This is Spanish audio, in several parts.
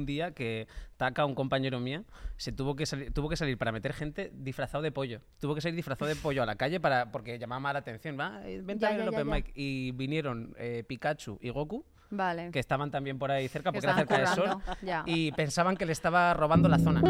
un día que Taka, un compañero mío, tuvo que salir para meter gente disfrazado de pollo. Tuvo que salir disfrazado de pollo a la calle porque llamaba más la atención. Vente a ver el Open Mic. Y vinieron Pikachu y Goku, vale, que estaban también por ahí cerca, porque que era cerca del sol, ya. y pensaban que le estaba robando la zona.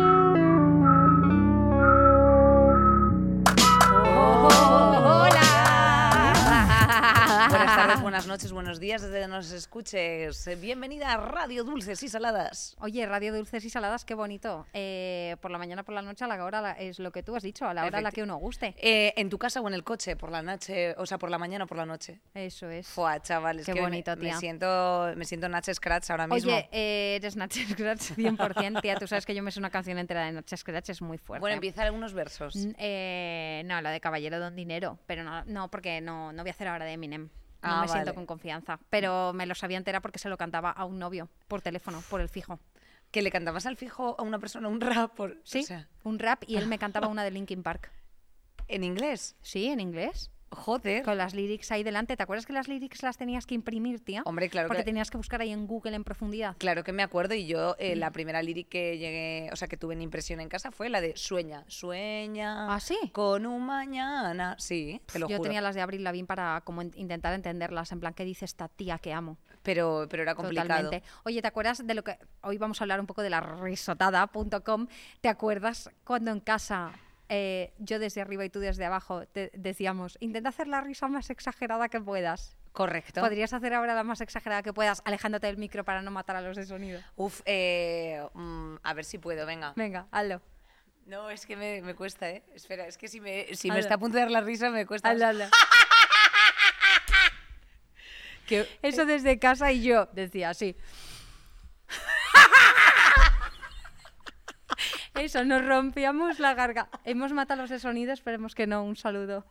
Buenas tardes, buenas noches, buenos días, desde donde nos escuches. Bienvenida a Radio Dulces y Saladas. Oye, Radio Dulces y Saladas, qué bonito. Por la mañana, por la noche, a la hora es lo que tú has dicho, a la hora a la que uno guste. En tu casa o en el coche, por la noche, o sea, por la mañana o por la noche. Eso es. Fua, chavales, qué bonito, tía. Me siento Nach Scratch ahora mismo. Oye, eres Nach Scratch 100%, tía. Tú sabes que yo me sé una canción entera de Nach Scratch, es muy fuerte. Bueno, empieza algunos versos. No, la de Caballero Don Dinero, pero no porque no voy a hacer ahora de Eminem. No me siento con confianza, pero me lo sabía entera porque se lo cantaba a un novio por teléfono, por el fijo. ¿Que le cantabas al fijo a una persona un rap? Sí, o sea, un rap, y él me cantaba una de Linkin Park. ¿En inglés? Sí, en inglés. Joder. Con las lyrics ahí delante. ¿Te acuerdas que las lyrics las tenías que imprimir, tía? Hombre, claro. Porque tenías que buscar ahí en Google en profundidad. Claro que me acuerdo, y yo la primera lyric que llegué, o sea, que tuve en impresión en casa fue la de Sueña. ¿Ah, sí? Con un mañana. Sí, te lo juro. Yo tenía las de Avril Lavigne para como intentar entenderlas, en plan, ¿qué dice esta tía que amo? Pero era complicado. Totalmente. Oye, ¿te acuerdas de lo que hoy vamos a hablar un poco de la risotada.com? ¿Te acuerdas cuando en casa yo desde arriba y tú desde abajo decíamos, intenta hacer la risa más exagerada que puedas? Correcto. ¿Podrías hacer ahora la más exagerada que puedas, alejándote del micro para no matar a los de sonido? A ver si puedo, venga. Venga, hazlo. No, es que me cuesta, ¿eh? Espera, es que si me está a punto de dar la risa me cuesta. Hazlo. Eso desde casa, y yo decía así. Eso, nos rompíamos la garganta. Hemos matado los de sonido, esperemos que no. Un saludo.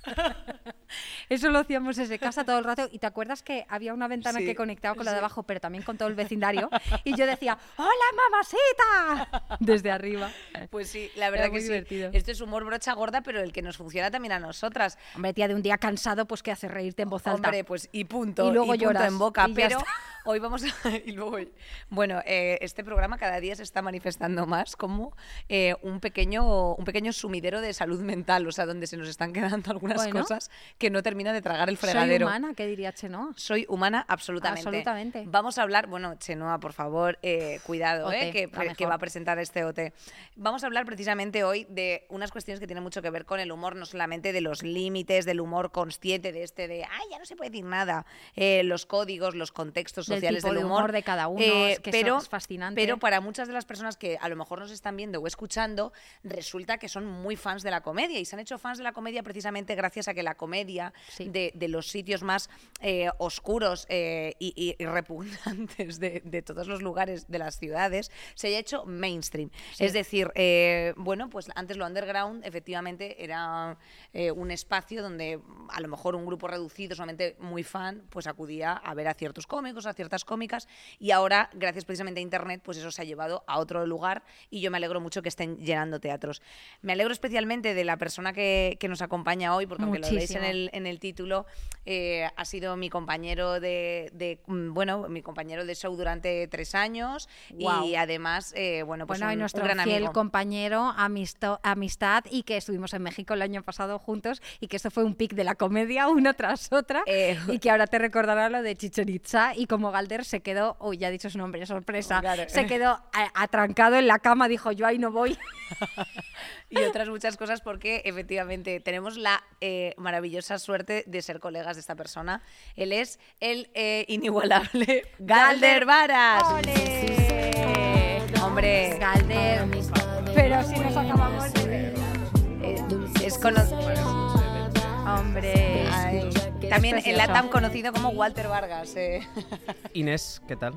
Eso lo hacíamos desde casa todo el rato. Y te acuerdas que había una ventana que conectaba con la de abajo, pero también con todo el vecindario, y yo decía, ¡hola, mamacita!, desde arriba. Pues sí, la verdad que divertido. Esto es humor brocha gorda, pero el que nos funciona también a nosotras. Hombre, tía, de un día cansado, pues que hace reírte en voz alta. Hombre, pues y punto. Y luego lloras en boca, pero está. Hoy vamos a... Bueno, este programa cada día se está manifestando más como un pequeño sumidero de salud mental, o sea, donde se nos están quedando algunas cosas que no termina de tragar el fregadero. Soy humana, ¿qué diría Chenoa? Soy humana, absolutamente. Vamos a hablar, bueno, Chenoa, por favor, cuidado, que va a presentar este OT. Vamos a hablar precisamente hoy de unas cuestiones que tienen mucho que ver con el humor, no solamente de los límites, del humor consciente, ya no se puede decir nada, los códigos, los contextos sociales del humor de cada uno, es fascinante. Pero para muchas de las personas que a lo mejor nos están viendo o escuchando, resulta que son muy fans de la comedia, y se han hecho fans de la comedia precisamente gracias a que la comedia de los sitios más oscuros y repugnantes de todos los lugares de las ciudades se haya hecho mainstream. Sí. Es decir, pues antes lo underground efectivamente era un espacio donde a lo mejor un grupo reducido, solamente muy fan, pues acudía a ver a ciertos cómicos, a ciertas cómicas, y ahora, gracias precisamente a Internet, pues eso se ha llevado a otro lugar, y yo me alegro mucho que estén llenando teatros. Me alegro especialmente de la persona que nos acompaña hoy, porque aunque lo veis en el título, ha sido mi compañero mi compañero de show durante 3 años. Wow. Y además, pues un nuestro gran fiel amigo. Compañero, amistad, y que estuvimos en México el año pasado juntos, y que esto fue un pic de la comedia una tras otra, y que ahora te recordará lo de Chichén Itzá, y como Galder se quedó, ya he dicho su nombre, sorpresa, claro. Se quedó atrancado en la cama, dijo, yo ahí no voy. Y otras muchas cosas, porque efectivamente tenemos la maravillosa suerte de ser colegas de esta persona. Él es el inigualable Galder Varas. ¡Olé! Hombre, Galder, pero si nos acabamos de... es conocido. Hombre, también en LATAM conocido como Walter Vargas. Inés, ¿qué tal?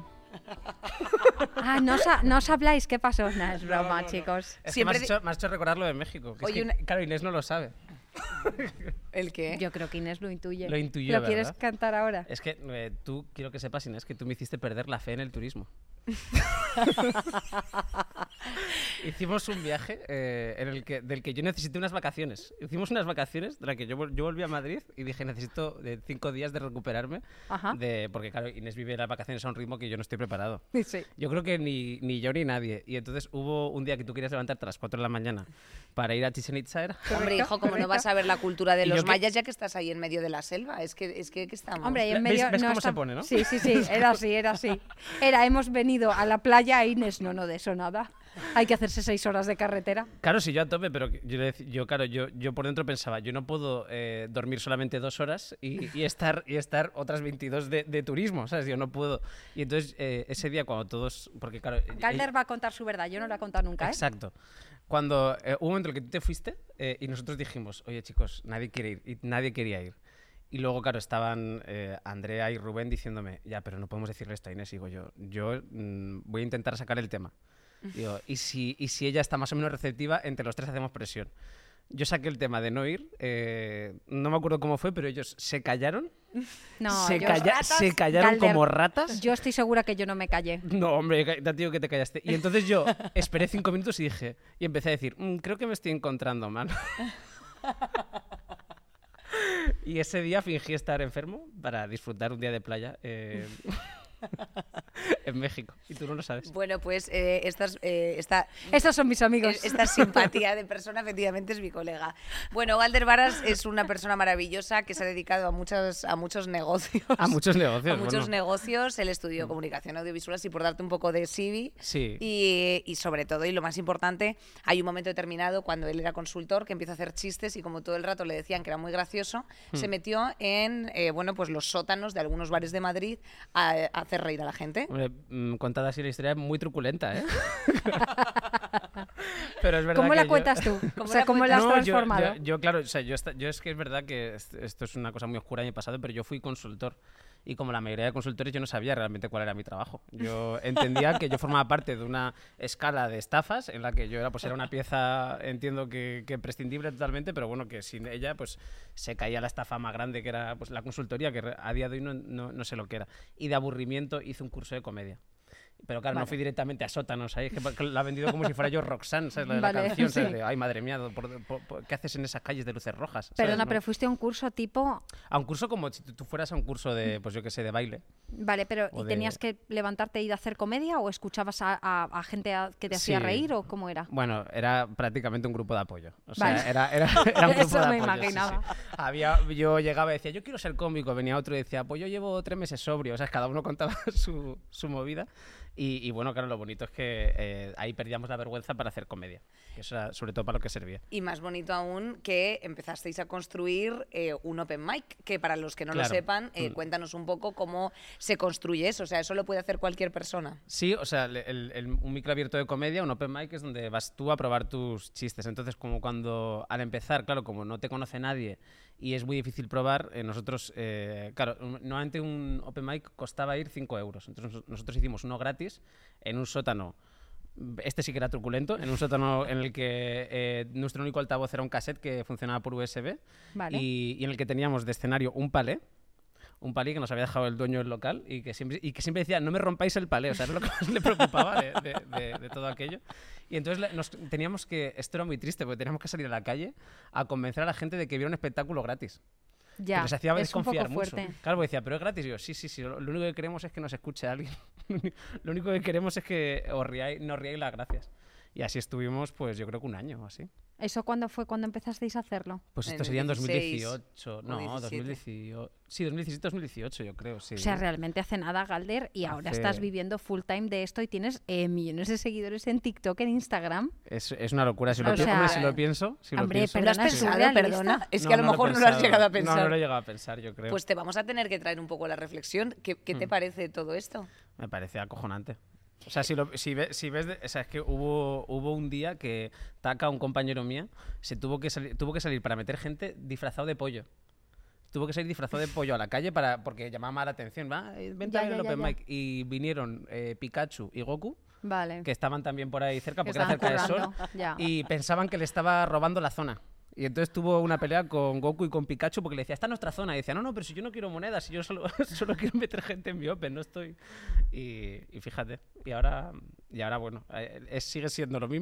No os habláis, ¿qué pasó? No, es broma, no. Chicos. Es siempre que me has hecho recordar lo de México. Claro, Inés no lo sabe. ¿El qué? Yo creo que Inés lo intuye. Lo intuyó, ¿Lo ¿verdad? quieres cantar ahora? Es que tú, quiero que sepas, Inés, que tú me hiciste perder la fe en el turismo. Hicimos un viaje del que yo necesité unas vacaciones. Hicimos unas vacaciones de las que yo volví a Madrid y dije, necesito de 5 días de recuperarme. Porque claro, Inés vive las vacaciones a un ritmo que yo no estoy preparado. Sí. Yo creo que ni yo ni nadie. Y entonces hubo un día que tú querías levantarte a las 4 de la mañana para ir a Chichén Itzá. Hombre, hijo, como no vas a ver la cultura de los mayas ya que estás ahí en medio de la selva? Es que estamos... Hombre, ahí en medio... ¿Ves cómo se pone, no? Sí, era así. Hemos venido a la playa, Inés, no de eso nada. Hay que hacerse 6 horas de carretera. Claro, sí, yo a tope, pero yo por dentro pensaba, yo no puedo dormir solamente 2 horas y estar otras 22 de turismo, ¿sabes? Yo no puedo. Y entonces ese día cuando todos... Porque claro... Galder va a contar su verdad, yo no la he contado nunca, ¿eh? Exacto. Cuando hubo un momento en el que tú te fuiste y nosotros dijimos, oye chicos, nadie quiere ir, y nadie quería ir. Y luego, claro, estaban Andrea y Rubén diciéndome, ya, pero no podemos decirle esto a Inés. Y digo yo voy a intentar sacar el tema. Digo, y si ella está más o menos receptiva, entre los 3 hacemos presión. Yo saqué el tema de no ir, no me acuerdo cómo fue, pero ellos se callaron. Se callaron Galder, como ratas. Yo estoy segura que yo no me callé. No, hombre, te digo que te callaste. Y entonces yo esperé 5 minutos y empecé a decir, creo que me estoy encontrando mal. Y ese día fingí estar enfermo para disfrutar un día de playa en México. Y tú no lo sabes. Bueno, pues estos son mis amigos. Esta simpatía de persona efectivamente es mi colega. Bueno, Galder Varas es una persona maravillosa que se ha dedicado a muchos negocios. A muchos negocios. A muchos negocios. Él estudió comunicación audiovisual, así por darte un poco de CV. Sí. Y sobre todo, y lo más importante, hay un momento determinado cuando él era consultor que empieza a hacer chistes y como todo el rato le decían que era muy gracioso, se metió en pues los sótanos de algunos bares de Madrid a hacer reír a la gente. Hombre, contada así la historia es muy truculenta, ¿eh? Pero es verdad ¿Cómo que la cuentas tú? ¿Cómo la has transformado? Yo claro, yo es que es verdad que esto es una cosa muy oscura en mi pasado, pero yo fui consultor. Y como la mayoría de consultores, yo no sabía realmente cuál era mi trabajo. Yo entendía que yo formaba parte de una escala de estafas en la que yo era una pieza, entiendo que prescindible totalmente, pero bueno, que sin ella pues se caía la estafa más grande, que era pues la consultoría, que a día de hoy no sé lo que era. Y de aburrimiento hice un curso de comedia. Pero claro, no fui directamente a sótanos ahí, es que la ha vendido como si fuera yo Roxanne, ¿sabes? La canción, ¿sabes? De, ay, madre mía, ¿qué haces en esas calles de luces rojas? ¿Sabes? Perdona, ¿no? Pero fuiste a un curso tipo... A un curso como si tú fueras a un curso de, pues yo qué sé, de baile. Vale, pero ¿y tenías que levantarte e ir a hacer comedia o escuchabas a gente que te hacía reír o cómo era? Bueno, era prácticamente un grupo de apoyo. O sea, vale. era un grupo de apoyo. Eso me imaginaba. Sí. Yo llegaba y decía, yo quiero ser cómico. Venía otro y decía, pues yo llevo 3 meses sobrio. O sea, cada uno contaba su movida. Y bueno, claro, lo bonito es que ahí perdíamos la vergüenza para hacer comedia. Eso era sobre todo para lo que servía. Y más bonito aún que empezasteis a construir un open mic, que para los que no lo sepan, cuéntanos un poco cómo se construye eso. O sea, eso lo puede hacer cualquier persona. Sí, o sea, un micro abierto de comedia, un open mic, es donde vas tú a probar tus chistes. Entonces, como cuando al empezar, claro, como no te conoce nadie y es muy difícil probar, nosotros, claro, normalmente un open mic costaba ir 5 euros. Entonces nosotros hicimos uno gratis en un sótano. Este sí que era truculento, en un sótano en el que nuestro único altavoz era un cassette que funcionaba por USB. Vale. Y en el que teníamos de escenario un palé que nos había dejado el dueño del local y que siempre decía, no me rompáis el palé, o sea, es lo que más le preocupaba de todo aquello. Y entonces esto era muy triste porque teníamos que salir a la calle a convencer a la gente de que viera un espectáculo gratis. Ya, porque se hacía es desconfiar un poco mucho. fuerte. Claro, decía, pero es gratis. Y yo, sí, lo único que queremos es que nos escuche alguien. Lo único que queremos es que nos riáis las gracias. Y así estuvimos, pues yo creo que un año o así. ¿Eso cuándo fue cuando empezasteis a hacerlo? Pues esto sería en 2018. No, 2018. Sí, 2017-2018 yo creo, sí. O sea, realmente hace nada, Galder, y ahora estás viviendo full time de esto y tienes millones de seguidores en TikTok, en Instagram. Es una locura. Si lo pienso. Hombre, ¿lo has pensado? Perdona. Es que a lo mejor no lo has llegado a pensar. No lo he llegado a pensar, yo creo. Pues te vamos a tener que traer un poco la reflexión. ¿Qué te parece todo esto? Me parece acojonante. O sea, si ves, o sea, es que hubo un día que Taka, un compañero mío, tuvo que salir para meter gente disfrazado de pollo. Tuvo que salir disfrazado de pollo a la calle porque llamaba más la atención. Vente a ver el open mic. Y vinieron Pikachu y Goku, vale, que estaban también por ahí cerca, porque era cerca del sol, ya. Y pensaban que le estaba robando la zona. Y entonces tuvo una pelea con Goku y con Pikachu porque le decía, esta es nuestra zona. Y decía, no, pero si yo no quiero monedas, si yo solo quiero meter gente en mi open, no estoy... Y fíjate, y ahora bueno, sigue siendo lo mismo,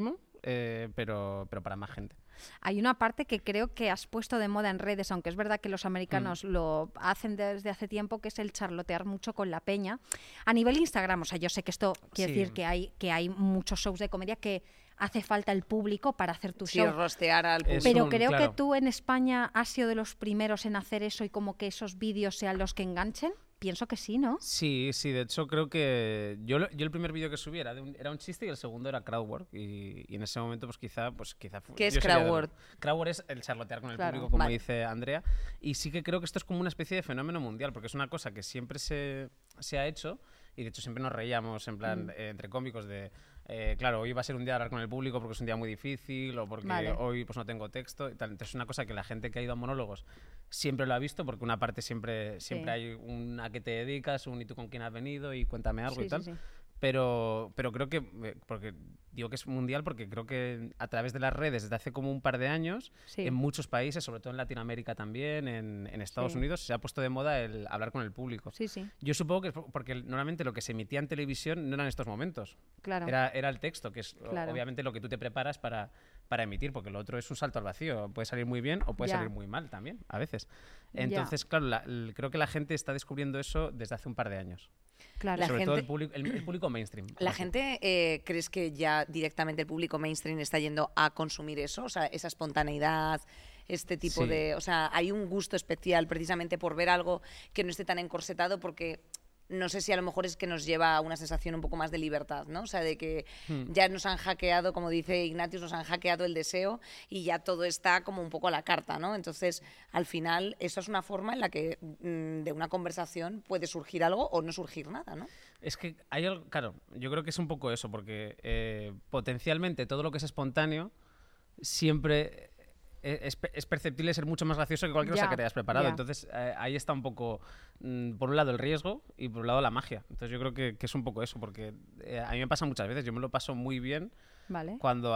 pero para más gente. Hay una parte que creo que has puesto de moda en redes, aunque es verdad que los americanos lo hacen desde hace tiempo, que es el charlotear mucho con la peña. A nivel Instagram, o sea, yo sé que esto quiere decir que hay muchos shows de comedia que hace falta el público para hacer tu show. Rostear al público. Pero creo que tú en España has sido de los primeros en hacer eso y como que esos vídeos sean los que enganchen. Pienso que sí, ¿no? Sí, de hecho creo que yo el primer vídeo que subí era un chiste y el segundo era crowdwork y en ese momento pues quizá ¿Qué es crowdwork? Crowdwork es el charlotear con el público, como dice Andrea, y sí que creo que esto es como una especie de fenómeno mundial porque es una cosa que siempre se ha hecho y de hecho siempre nos reíamos en plan entre cómicos de claro, hoy va a ser un día de hablar con el público porque es un día muy difícil o porque hoy pues no tengo texto y tal. Entonces es una cosa que la gente que ha ido a monólogos siempre lo ha visto porque una parte siempre hay una que te dedicas, un y tú con quién has venido y cuéntame algo y tal. Sí. Pero creo que, porque digo que es mundial porque creo que a través de las redes desde hace como un par de años en muchos países, sobre todo en Latinoamérica también, en Estados Unidos, se ha puesto de moda el hablar con el público. Sí, sí. Yo supongo que es porque normalmente lo que se emitía en televisión no eran estos momentos. Claro. Era el texto, que es obviamente lo que tú te preparas para emitir, porque lo otro es un salto al vacío. Puede salir muy bien o puede salir muy mal también, a veces. Entonces, claro, creo que la gente está descubriendo eso desde hace un par de años. Claro. Sobre todo el público mainstream. ¿La gente crees que ya directamente el público mainstream está yendo a consumir eso? O sea, esa espontaneidad, este tipo de... O sea, hay un gusto especial precisamente por ver algo que no esté tan encorsetado porque... No sé si a lo mejor es que nos lleva a una sensación un poco más de libertad, ¿no? O sea, de que ya nos han hackeado, como dice Ignatius, nos han hackeado el deseo y ya todo está como un poco a la carta, ¿no? Entonces, al final, eso es una forma en la que de una conversación puede surgir algo o no surgir nada, ¿no? Es que hay algo, claro, yo creo que es un poco eso, porque potencialmente todo lo que es espontáneo siempre... Es perceptible ser mucho más gracioso que cualquier cosa que te hayas preparado. Entonces, ahí está un poco, por un lado, el riesgo y por un lado, la magia. Entonces, yo creo que es un poco eso, porque a mí me pasa muchas veces. Yo me lo paso muy bien cuando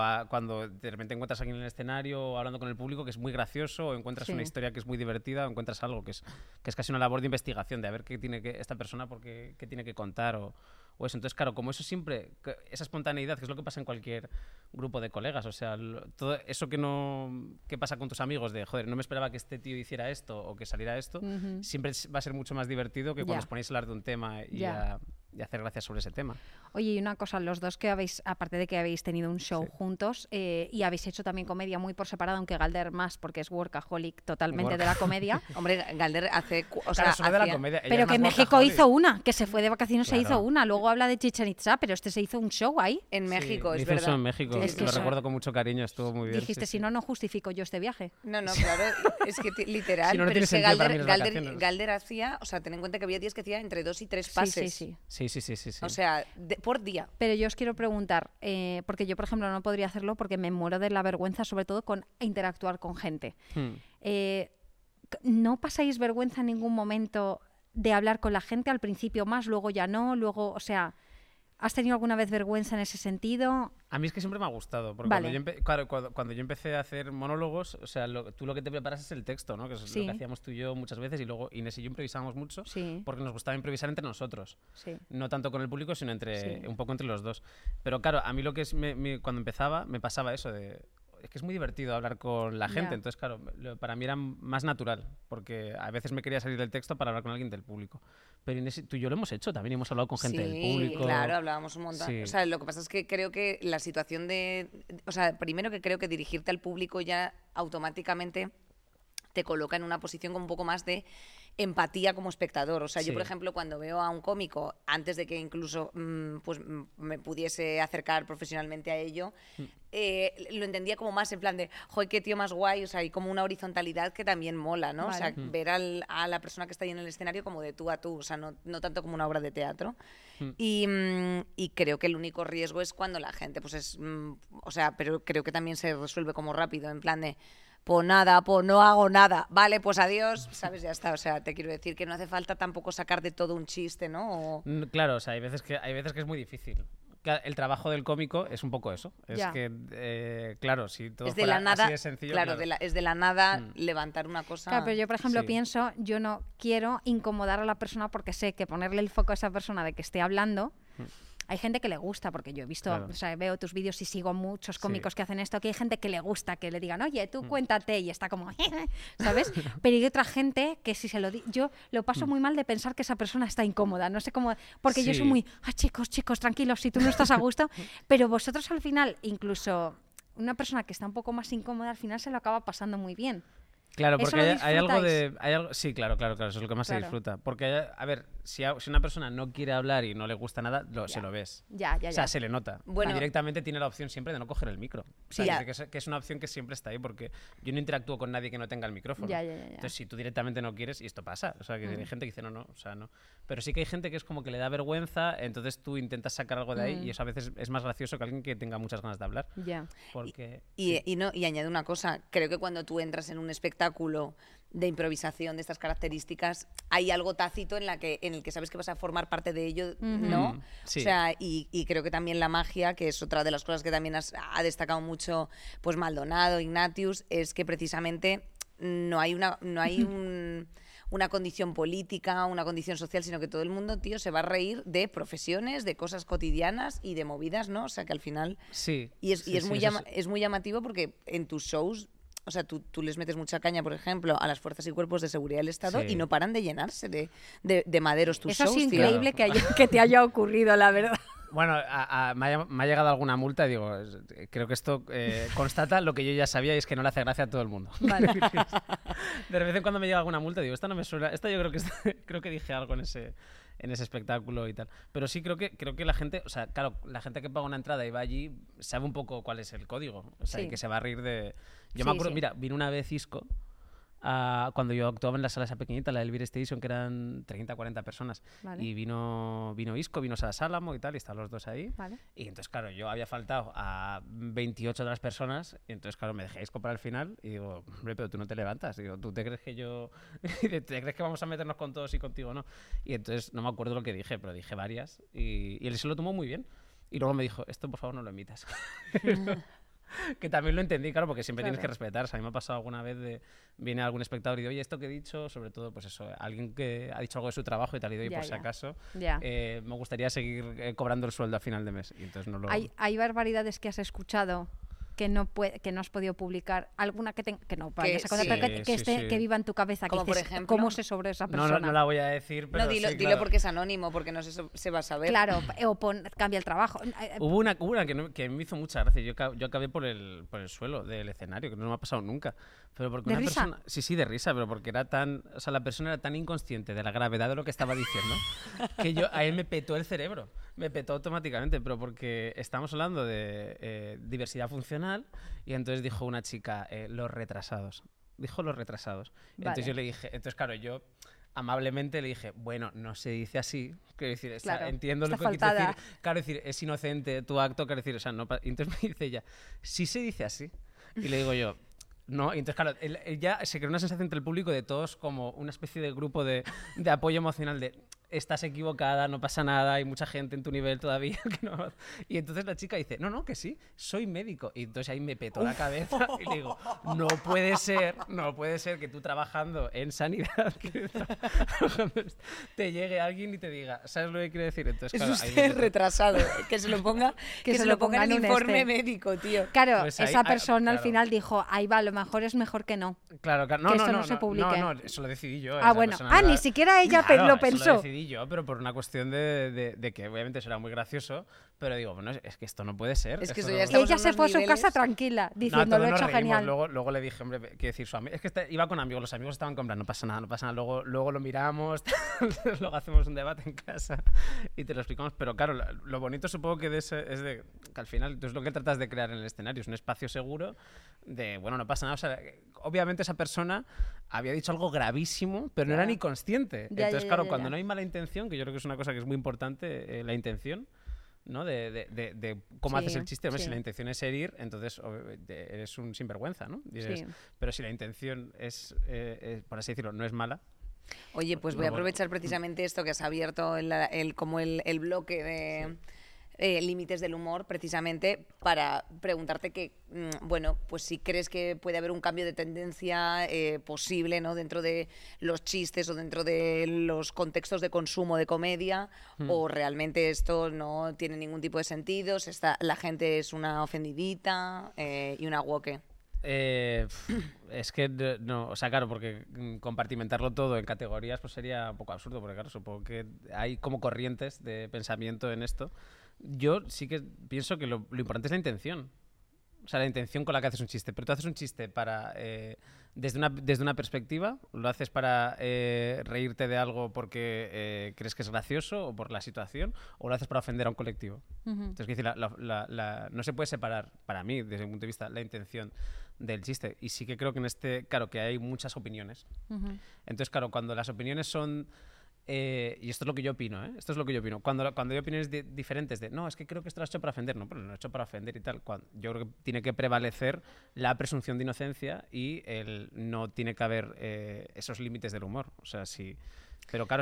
de repente encuentras a alguien en el escenario hablando con el público que es muy gracioso, o encuentras una historia que es muy divertida, o encuentras algo que es casi una labor de investigación, de a ver qué tiene esta persona, qué tiene que contar o eso. Entonces, claro, como eso siempre, esa espontaneidad, que es lo que pasa en cualquier grupo de colegas, o sea, todo eso que pasa con tus amigos de, joder, no me esperaba que este tío hiciera esto o que saliera esto, siempre va a ser mucho más divertido que cuando os ponéis a hablar de un tema y hacer gracias sobre ese tema. Oye, y una cosa, los dos que habéis, aparte de que habéis tenido un show juntos y habéis hecho también comedia muy por separado, aunque Galder más, porque es workaholic totalmente de la comedia. Hombre, Galder hace... O sea, de la comedia. Pero que en México hizo una, que se fue de vacaciones, se hizo una. Luego habla de Chichén Itzá, pero se hizo un show ahí. En México, es hizo verdad. Eso en México, lo recuerdo con mucho cariño, estuvo muy bien. Dijiste, si no justifico yo este viaje. No, claro, es que literal, si no, pero es que Galder hacía, o sea, ten en cuenta que había días que hacía entre 2 y 3 pases. Sí. O sea, por día. Pero yo os quiero preguntar, porque yo, por ejemplo, no podría hacerlo porque me muero de la vergüenza, sobre todo con interactuar con gente. ¿No pasáis vergüenza en ningún momento de hablar con la gente? Al principio más, luego ya no, luego, o sea... ¿Has tenido alguna vez vergüenza en ese sentido? A mí es que siempre me ha gustado, porque cuando yo empecé a hacer monólogos, o sea, tú lo que te preparas es el texto, ¿no? Que es lo que hacíamos tú y yo muchas veces, y luego Inés y yo improvisábamos mucho, porque nos gustaba improvisar entre nosotros. No tanto con el público, sino un poco entre los dos. Pero claro, a mí lo que es cuando empezaba, me pasaba eso de... Es que es muy divertido hablar con la gente, entonces claro, para mí era más natural, porque a veces me quería salir del texto para hablar con alguien del público. Pero Inés, tú y yo lo hemos hecho, también hemos hablado con gente del público. Sí, claro, hablábamos un montón. O sea, lo que pasa es que creo que la situación o sea, primero que creo que dirigirte al público ya automáticamente te coloca en una posición con un poco más de empatía como espectador. O sea, yo, por ejemplo, cuando veo a un cómico, antes de que incluso pues me pudiese acercar profesionalmente a ello, lo entendía como más en plan de, joder, qué tío más guay, o sea, hay como una horizontalidad que también mola, ¿no? O sea, ver a la persona que está ahí en el escenario como de tú a tú, o sea, no tanto como una obra de teatro. Y creo que el único riesgo es cuando la gente, pues es, o sea, pero creo que también se resuelve como rápido, en plan de, pues nada, pues no hago nada, vale, pues adiós, ¿sabes? Ya está, o sea, te quiero decir que no hace falta tampoco sacar de todo un chiste, ¿no? Claro, o sea, hay veces que es muy difícil. El trabajo del cómico es un poco eso, es que, claro, si todo fuera así de sencillo... Claro, es de la nada levantar una cosa... Claro, pero yo, por ejemplo, pienso, yo no quiero incomodar a la persona porque sé que ponerle el foco a esa persona de que esté hablando... hay gente que le gusta, porque yo he visto, Claro. o sea, veo tus vídeos y sigo muchos cómicos que hacen esto, que hay gente que le gusta que le digan, oye, tú cuéntate, y está como, ¿sabes? Pero hay otra gente que si se lo yo lo paso muy mal de pensar que esa persona está incómoda, no sé cómo, porque yo soy muy, chicos, tranquilos, si tú no estás a gusto, pero vosotros al final, incluso una persona que está un poco más incómoda, al final se lo acaba pasando muy bien. Claro, ¿Eso porque lo hay algo de... disfrutáis? Sí, claro, eso es lo que más se Claro. disfruta. Porque, a ver, si una persona no quiere hablar y no le gusta nada, se lo ves. Ya. O sea, se le nota. Bueno. Directamente tiene la opción siempre de no coger el micro. O sea, Sí, dice que es una opción que siempre está ahí, porque yo no interactúo con nadie que no tenga el micrófono. Ya. Entonces, si tú directamente no quieres, y esto pasa, o sea, que hay gente que dice no, o sea, no. Pero sí que hay gente que es como que le da vergüenza, entonces tú intentas sacar algo de ahí y eso a veces es más gracioso que alguien que tenga muchas ganas de hablar. Ya. Porque... Y añade una cosa, creo que cuando tú entras en un espectáculo de improvisación de estas características, hay algo tácito en el que sabes que vas a formar parte de ello, ¿no? Sí. O sea, y creo que también la magia, que es otra de las cosas que también ha destacado mucho pues Maldonado, Ignatius, es que precisamente no hay una condición política, una condición social, sino que todo el mundo, tío, se va a reír de profesiones, de cosas cotidianas y de movidas, ¿no? O sea, que al final... Sí. Es muy llamativo porque en tus shows, o sea, tú les metes mucha caña, por ejemplo, a las fuerzas y cuerpos de seguridad del Estado y no paran de llenarse de maderos tus Eso shows, es tío. increíble que te haya ocurrido, la verdad. Bueno, me ha llegado alguna multa y digo, creo que esto constata lo que yo ya sabía y es que no le hace gracia a todo el mundo. Vale. De vez en cuando me llega alguna multa y digo, esta no me suena, esta yo creo que dije algo en ese espectáculo y tal. Pero sí creo que la gente, o sea, claro, la gente que paga una entrada y va allí sabe un poco cuál es el código. O sea, Sí. y que se va a reír de... Yo Sí, me acuerdo, sí. mira, vino una vez Isco, cuando yo actuaba en la sala esa pequeñita, la del Beer Station, que eran 30, 40 personas. Vale. Y vino Isco, vino Sara Sálamo y tal, y estaban los dos ahí. Vale. Y entonces, claro, yo había faltado a 28 otras personas, y entonces, claro, me dejé Isco para el final, y digo, hombre, pero tú no te levantas. Digo, ¿tú te crees que yo... ¿Te crees que vamos a meternos con todos y contigo no? Y entonces, no me acuerdo lo que dije, pero dije varias, y él se lo tomó muy bien. Y luego me dijo, esto por favor no lo emitas. Que también lo entendí, claro, porque siempre tienes que respetar. O sea, a mí me ha pasado alguna vez viene algún espectador y dice, oye, esto que he dicho, sobre todo, pues eso, alguien que ha dicho algo de su trabajo y tal, y doy por si acaso, me gustaría seguir cobrando el sueldo a final de mes. Y entonces no lo... Hay barbaridades que has escuchado que no has podido publicar, alguna que no vayas a contar, pero que viva en tu cabeza, que Como dices, por ejemplo, ¿cómo sé sobre esa persona? No la voy a decir, pero No, dilo, sí, dilo claro. porque es anónimo, porque no se va a saber. Claro, o cambia el trabajo. Hubo una que me hizo mucha gracia. Yo acabé por el suelo del escenario, que no me ha pasado nunca. Pero porque ¿De una risa? persona... Sí, de risa, pero porque era tan... O sea, la persona era tan inconsciente de la gravedad de lo que estaba diciendo que a él me petó el cerebro. Me petó automáticamente, pero porque estamos hablando de diversidad funcional y entonces dijo una chica, los retrasados. Dijo los retrasados. Vale. Entonces yo le dije... Entonces, claro, yo... Amablemente le dije, bueno, no se dice así, quiero decir, Claro, entiendo lo está que quieres faltada. decir, claro, decir, es inocente tu acto, quiero decir, o sea, no, y entonces me dice ella, sí se dice así, y le digo yo, no, y entonces claro, él ya se creó una sensación entre el público de todos como una especie de grupo de apoyo emocional de estás equivocada, no pasa nada, hay mucha gente en tu nivel todavía que no. Y entonces la chica dice, no, que sí, soy médico. Y entonces ahí me petó la cabeza y le digo, no puede ser que tú trabajando en sanidad te llegue alguien y te diga, ¿sabes lo que quiere decir? Entonces, Es claro, ahí usted me petó. retrasado, que se lo ponga, que se lo ponga en el informe médico, tío. Claro, Pues ahí- esa persona al claro. final dijo, ahí va, a lo mejor es mejor que no. Claro, no, que no, esto no, no se publique. No, eso lo decidí yo. Ah, esa bueno. persona Ni siquiera ella Claro, lo eso pensó. lo decidí yo, pero por una cuestión de que obviamente será muy gracioso, pero digo, bueno, es que esto no puede ser. Es que esto eso no- ya estamos Ella en se unos fue a su niveles. casa tranquila, No, diciendo, todos lo he nos hecho reímos. genial. Luego le dije, hombre, quiero decir, su amigo. Es que iba con amigos, los amigos estaban comprando, no pasa nada. Luego lo miramos, luego hacemos un debate en casa y te lo explicamos. Pero claro, lo bonito supongo que es de que al final tú es lo que tratas de crear en el escenario, es un espacio seguro de, bueno, no pasa nada. O sea, obviamente esa persona había dicho algo gravísimo, pero no era ni consciente. Entonces, claro, cuando no hay mala intención, que yo creo que es una cosa que es muy importante, la intención, ¿no? De cómo Sí, haces el chiste. Hombre, sí. si la intención es herir, entonces eres un sinvergüenza, ¿no? Dices, Sí. pero si la intención es, por así decirlo, no es mala. Oye, pues voy a aprovechar precisamente esto que has abierto, como el bloque límites del humor, precisamente para preguntarte que, bueno, pues si crees que puede haber un cambio de tendencia posible, ¿no? Dentro de los chistes o dentro de los contextos de consumo de comedia, o realmente esto no tiene ningún tipo de sentido, la gente es una ofendidita y una woke. Es que no, o sea, claro, porque compartimentarlo todo en categorías pues sería un poco absurdo, porque claro, supongo que hay como corrientes de pensamiento en esto. Yo sí que pienso que lo importante es la intención. O sea, la intención con la que haces un chiste. Pero tú haces un chiste para desde una perspectiva, lo haces para reírte de algo porque crees que es gracioso o por la situación, o lo haces para ofender a un colectivo. Entonces, quiero decir, no se puede separar, para mí, desde mi punto de vista, la intención del chiste. Y sí que creo que claro, que hay muchas opiniones. Entonces, claro, cuando las opiniones son... y esto es lo que yo opino, ¿eh? Esto es lo que yo opino. Cuando hay opiniones diferentes de, no, es que creo que esto lo has hecho para ofender, no, pero no lo he hecho para ofender y tal. Yo creo que tiene que prevalecer la presunción de inocencia y no tiene que haber esos límites del humor. O sea, sí. Pero claro,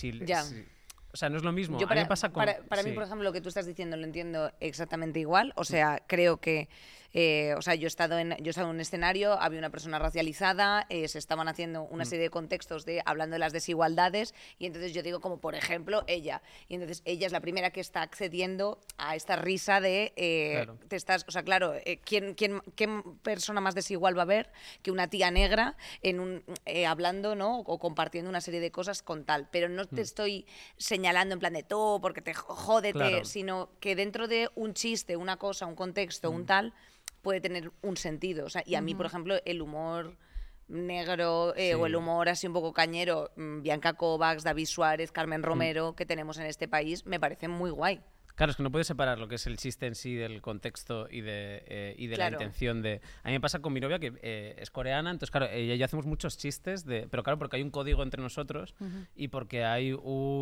o sea, no es lo mismo. Yo a mí me pasa con... para mí, por ejemplo, lo que tú estás diciendo lo entiendo exactamente igual. O sea, creo que... o sea, yo he estado en un escenario, había una persona racializada, se estaban haciendo una serie de contextos hablando de las desigualdades, y entonces yo digo como, por ejemplo, ella. Y entonces ella es la primera que está accediendo a esta risa de... Claro. o sea, claro, ¿qué persona más desigual va a haber que una tía negra hablando, ¿no? O compartiendo una serie de cosas con tal? Pero no te estoy señalando en plan de todo porque te jódete, claro. sino que dentro de un chiste, una cosa, un contexto, un tal, puede tener un sentido. O sea, y a mí, por ejemplo, el humor negro o el humor así un poco cañero, Bianca Kovacs, David Suárez, Carmen Romero, que tenemos en este país, me parece muy guay. Claro, es que no puedes separar lo que es el chiste en sí del contexto y de la Claro. intención de... A mí me pasa con mi novia que es coreana, entonces claro, ella y yo hacemos muchos chistes, pero claro, porque hay un código entre nosotros y porque hay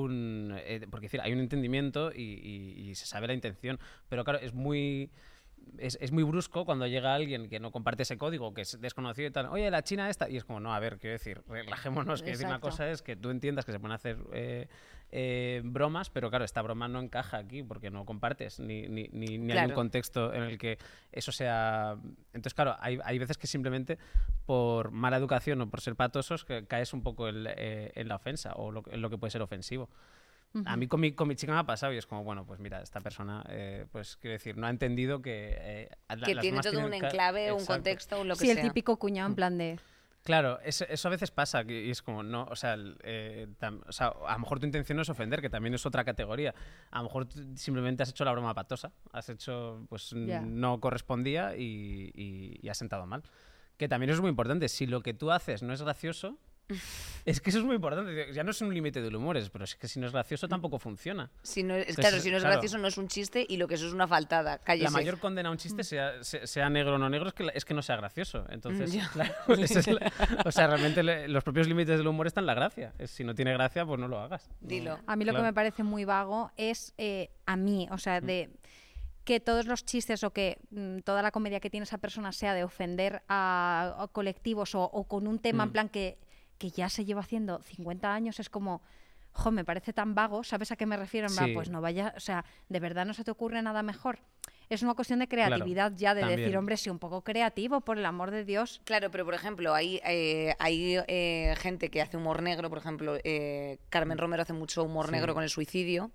porque decir, hay un entendimiento y se sabe la intención, pero claro, es muy brusco cuando llega alguien que no comparte ese código, que es desconocido y tal, oye, la china esta, y es como, no, a ver, quiero decir, relajémonos, quiero decir, una cosa es que tú entiendas que se pueden hacer bromas, pero claro, esta broma no encaja aquí porque no compartes, ni Claro. hay un contexto en el que eso sea... Entonces, claro, hay veces que simplemente por mala educación o por ser patosos que caes un poco en la ofensa o en lo que puede ser ofensivo. A mí con mi chica me ha pasado y es como, bueno, pues mira, esta persona, pues quiero decir, no ha entendido que... Que tiene todo un enclave, un Exacto. contexto, lo que Sí, sea. el típico cuñado en plan de... Claro, eso a veces pasa y es como, no, o sea, o sea, a lo mejor tu intención no es ofender, que también es otra categoría. A lo mejor tú simplemente has hecho la broma patosa, has hecho, pues no correspondía y has sentado mal. Que también es muy importante, si lo que tú haces no es gracioso, es que eso es muy importante. Ya no es un límite del humor, pero es que si no es gracioso tampoco funciona. Si no es Entonces, claro, gracioso no es un chiste y lo que eso es una faltada. Cállese. La mayor condena a un chiste, sea negro o no negro, es que no sea gracioso. Entonces, Ya. claro, o sea, realmente los propios límites del humor están en la gracia. Si no tiene gracia, pues no lo hagas. Dilo. A mí lo Claro. que me parece muy vago es, a mí, o sea, de que todos los chistes o que toda la comedia que tiene esa persona sea de ofender a colectivos o con un tema en plan que ya se lleva haciendo 50 años, es como, jo, me parece tan vago, ¿sabes a qué me refiero? En plan, Sí. pues no vaya, o sea, ¿de verdad no se te ocurre nada mejor? Es una cuestión de creatividad ya, de también. decir, hombre, sí, un poco creativo, por el amor de Dios. Claro, pero por ejemplo, hay gente que hace humor negro, por ejemplo, Carmen Romero hace mucho humor negro con el suicidio.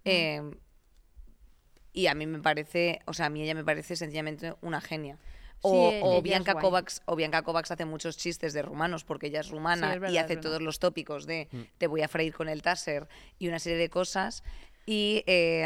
Y a mí me parece, o sea, a mí ella me parece sencillamente una genia. O, Sí, o ella Bianca es guay. Kovacs, hace muchos chistes de rumanos porque ella es rumana Sí, es verdad, y es hace verdad. todos los tópicos de te voy a freír con el taser y una serie de cosas. Y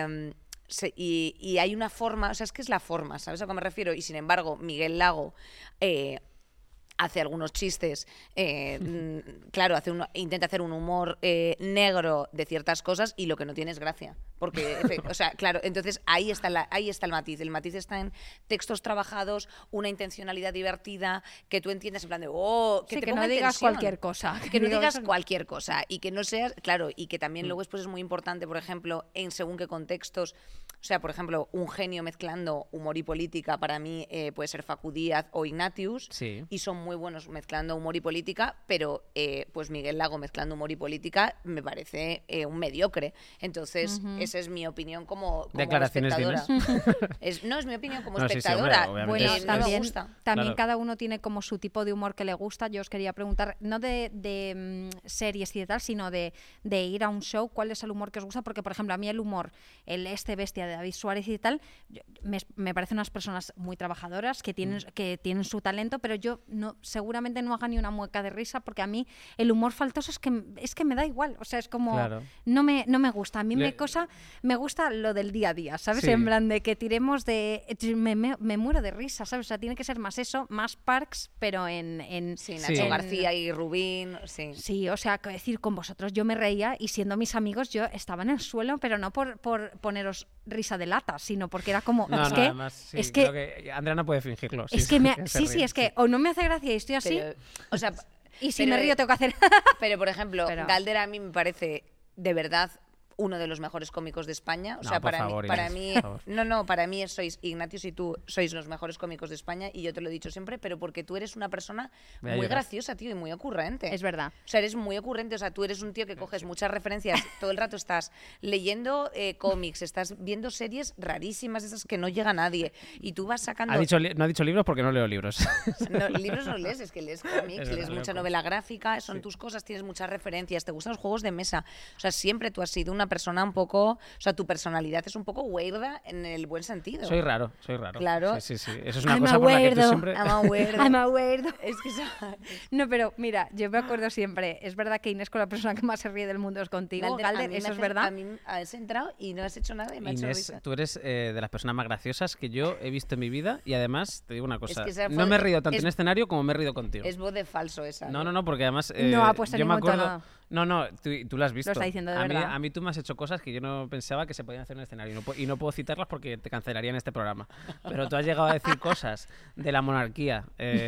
hay una forma, o sea, es que es la forma, ¿sabes a qué me refiero? Y sin embargo, Miguel Lago hace algunos chistes, claro, intenta hacer un humor negro de ciertas cosas y lo que no tiene es gracia. Porque, o sea, claro, entonces ahí está el matiz. El matiz está en textos trabajados, una intencionalidad divertida, que tú entiendas en plan de, Sí, te que no ponga en digas tensión. cualquier cosa. Que no Digo, digas eso- cualquier cosa y que no seas, claro, y que también luego después es muy importante, por ejemplo, en según qué contextos, O sea, por ejemplo, un genio mezclando humor y política para mí puede ser Facu Díaz o Ignatius, Sí. y son muy buenos mezclando humor y política, pero pues Miguel Lago mezclando humor y política me parece un mediocre. Entonces, esa es mi opinión como Declaraciones espectadora. divinas. No, es mi opinión como No, sí, sí, espectadora. hombre, Bueno, obviamente no me también, gusta. también Claro. cada uno tiene como su tipo de humor que le gusta. Yo os quería preguntar, no de series y de tal, sino de ir a un show, ¿cuál es el humor que os gusta? Porque, por ejemplo, a mí el humor, bestia de David Suárez y tal, me parecen unas personas muy trabajadoras, que tienen su talento, pero yo seguramente no haga ni una mueca de risa, porque a mí el humor faltoso es que me da igual. O sea, es como, Claro. no me gusta. A mí Le- me gusta lo del día a día, ¿sabes? Sí. En plan de que tiremos me muero de risa, ¿sabes? O sea, tiene que ser más eso, más Parks, pero en Sí, Sí. Nacho García y Rubín, sí. Sí, o sea, que decir, con vosotros yo me reía y siendo mis amigos yo estaba en el suelo, pero no por poneros risa de lata, sino porque era como, No, es no, que, además, sí, es que, creo que Andrea no puede fingirlo. es que se sí, ríe, es que o no me hace gracia y estoy así, Pero, o sea, y si pero- me río tengo que hacer... Pero, por ejemplo, Pero- Galder a mí me parece, de verdad, uno de los mejores cómicos de España. O No, sea, por para favor, mí, para Inés, mí, por favor. no, para mí sois Ignatius y tú sois los mejores cómicos de España, y yo te lo he dicho siempre, pero porque tú eres una persona Voy a muy llorar. graciosa, tío, y muy ocurrente. Es verdad. O sea, eres muy ocurrente, o sea, tú eres un tío que coges muchas referencias, todo el rato estás leyendo cómics, estás viendo series rarísimas, esas que no llega a nadie, y tú vas sacando... No ha dicho libros porque no leo libros. No, libros no lees, es que lees cómics, Es lees verdad, mucha leo novela gráfica, son Sí. tus cosas, tienes muchas referencias, te gustan los juegos de mesa. O sea, siempre tú has sido una persona un poco... O sea, tu personalidad es un poco weirda en el buen sentido. Soy raro, soy raro. Claro. Sí, sí, sí. Eso es una I'm cosa por la que tú a siempre... I'm aware. I'm aware. Es que No, pero mira, yo me acuerdo siempre, es verdad que Inés con la persona que más se ríe del mundo es contigo, Galder, eso es verdad. A mí has entrado y no has hecho nada y me ha hecho Inés, risa. tú eres de las personas más graciosas que yo he visto en mi vida, y además te digo una cosa, que esa no fue- me he reído tanto es- en escenario como me he reído contigo. Es voz de falso esa. No, no, no, porque además No ha puesto yo me ningún acuerdo... tono. No, tú lo has visto. está diciendo de a mí, verdad. a mí tú me has hecho cosas que yo no pensaba que se podían hacer en el escenario, y no puedo citarlas porque te cancelarían este programa. Pero tú has llegado a decir cosas de la monarquía,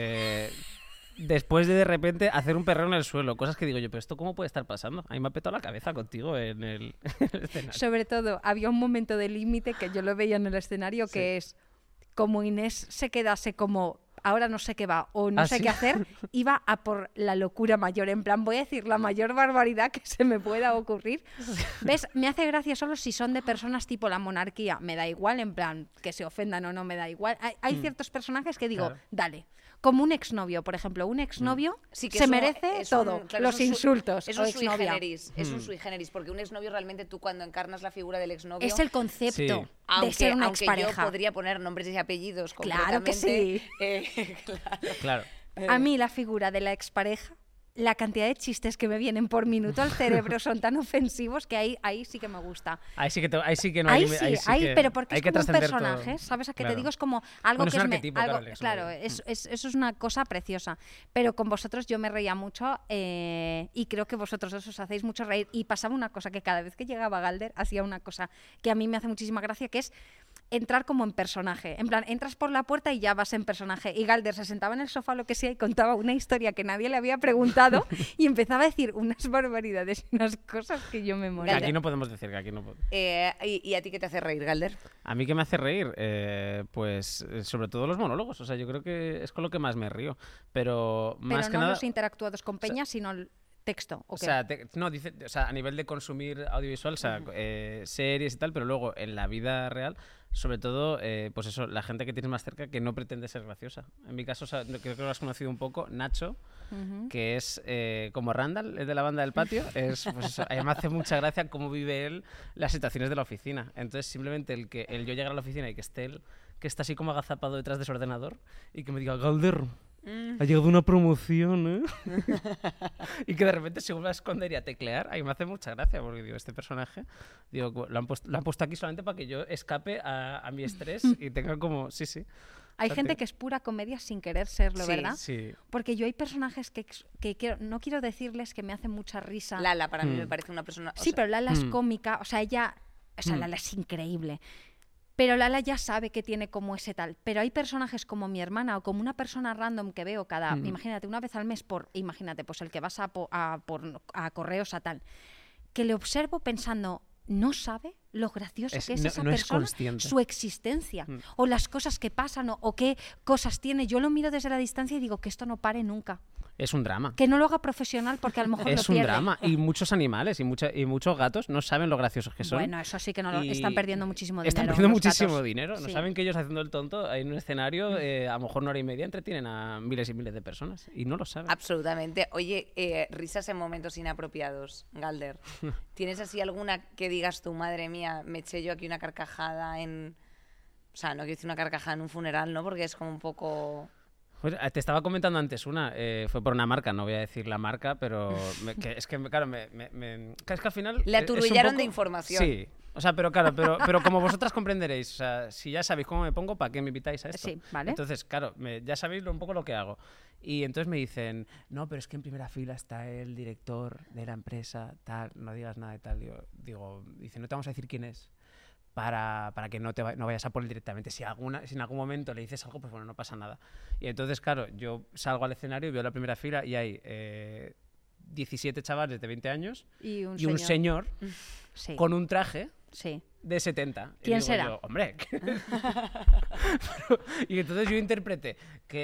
después de repente hacer un perreo en el suelo, cosas que digo yo, pero ¿esto cómo puede estar pasando? A mí me ha petado la cabeza contigo en el escenario. Sobre todo, había un momento de límite que yo lo veía en el escenario, que es como Inés se quedase como ahora no sé qué va o no ¿Ah, sé sí? qué hacer, iba a por la locura mayor, en plan voy a decir la mayor barbaridad que se me pueda ocurrir. ¿Ves? Me hace gracia solo si son de personas tipo la monarquía, me da igual, en plan que se ofendan o no, me da igual. Hay ciertos personajes que digo, Claro. dale. Como un exnovio, por ejemplo, un exnovio Sí, que se es un- merece es un- todo, claro, los es un insultos Es o un sui exnovia. generis, es un sui generis, porque un exnovio realmente tú cuando encarnas la figura del exnovio... Es el concepto Sí. de aunque, ser una aunque expareja. yo podría poner nombres y apellidos Claro que completamente, sí. claro. Claro. A mí la figura de la expareja, la cantidad de chistes que me vienen por minuto al cerebro son tan ofensivos que ahí sí que me gusta. Ahí sí que no Ahí hay sí, ahí sí que- pero porque hay es que como un trascender todo. personaje, ¿sabes? A que Claro. te digo es como algo Bueno, es que un es arquetipo, algo, claro, el claro, exnovio. eso es una cosa preciosa. Pero con vosotros yo me reía mucho y creo que vosotros dos os hacéis mucho reír. Y pasaba una cosa que cada vez que llegaba Galder hacía una cosa que a mí me hace muchísima gracia, que es entrar como en personaje. En plan, entras por la puerta y ya vas en personaje. Y Galder se sentaba en el sofá, lo que sea, y contaba una historia que nadie le había preguntado y empezaba a decir unas barbaridades y unas cosas que yo me Que moría. aquí no podemos decir que aquí no podemos. ¿Y a ti qué te hace reír, Galder? A mí que me hace reír, pues sobre todo los monólogos. O sea, yo creo que es con lo que más me río. Pero Pero más que no nada... los interactuados con Peña, sino el texto. ¿o O qué? sea, no, dice, o sea, a nivel de consumir audiovisual, o sea, series y tal, pero luego en la vida real, sobre todo, pues eso, la gente que tienes más cerca que no pretende ser graciosa. En mi caso, o sea, creo que lo has conocido un poco, Nacho, que es como Randall, el de la banda del patio, es, pues eso, me hace mucha gracia cómo vive él las situaciones de la oficina. Entonces, simplemente el yo llegar a la oficina y que esté él, que está así como agazapado detrás de su ordenador y que me diga, Galder, ha llegado una promoción, ¿eh? Y que de repente se vuelva a esconder y a teclear. Ahí me hace mucha gracia porque digo, este personaje, digo, lo han puesto aquí solamente para que yo escape a mi estrés y tenga como, sí, sí. Hay sea, gente que es pura comedia sin querer serlo, Sí, ¿verdad? Sí. Porque yo hay personajes que no quiero decirles que me hacen mucha risa. Lala, para mí me parece una persona... o Sí, sea, pero Lala es cómica, Lala es increíble. Pero Lala ya sabe que tiene como ese tal. Pero hay personajes como mi hermana o como una persona random que veo imagínate, una vez al mes imagínate, pues el que vas a correos a tal, que le observo pensando, no sabe lo gracioso que es no, esa no es persona, consciente. su existencia, o las cosas que pasan, o qué cosas tiene. Yo lo miro desde la distancia y digo que esto no pare nunca. Es un drama. Que no lo haga profesional porque a lo mejor Es lo un pierde. drama. Y muchos animales y muchos gatos no saben lo graciosos que son. Bueno, eso sí que no lo... Y Están perdiendo muchísimo dinero. Están perdiendo los muchísimo gatos. dinero. No Sí. saben que ellos haciendo el tonto en un escenario, a lo mejor 1 hora y media, entretienen a miles y miles de personas. Y no lo saben. Absolutamente. Oye, risas en momentos inapropiados, Galder. ¿Tienes así alguna que digas tú, madre mía, me eché yo aquí una carcajada en... O sea, no quiero decir una carcajada en un funeral, ¿no? Porque es como un poco... Pues, te estaba comentando antes una, fue por una marca, no voy a decir la marca, pero es que al final... Le es un aturbillaron poco- de información. Sí, o sea, pero claro, pero como vosotras comprenderéis, o sea, si ya sabéis cómo me pongo, ¿para qué me invitáis a esto? Sí, vale. Entonces, claro, ya sabéis un poco lo que hago. Y entonces me dicen, no, pero es que en primera fila está el director de la empresa, tal, no digas nada y tal. Dice, no te vamos a decir quién es. Para que no vayas a por él directamente. Si en algún momento le dices algo, pues bueno, no pasa nada. Y entonces, claro, yo salgo al escenario y veo la primera fila y hay 17 chavales de 20 años Y un y un señor Sí. con un traje Sí. de 70. Y ¿Quién digo será? yo, hombre. Y entonces yo interpreté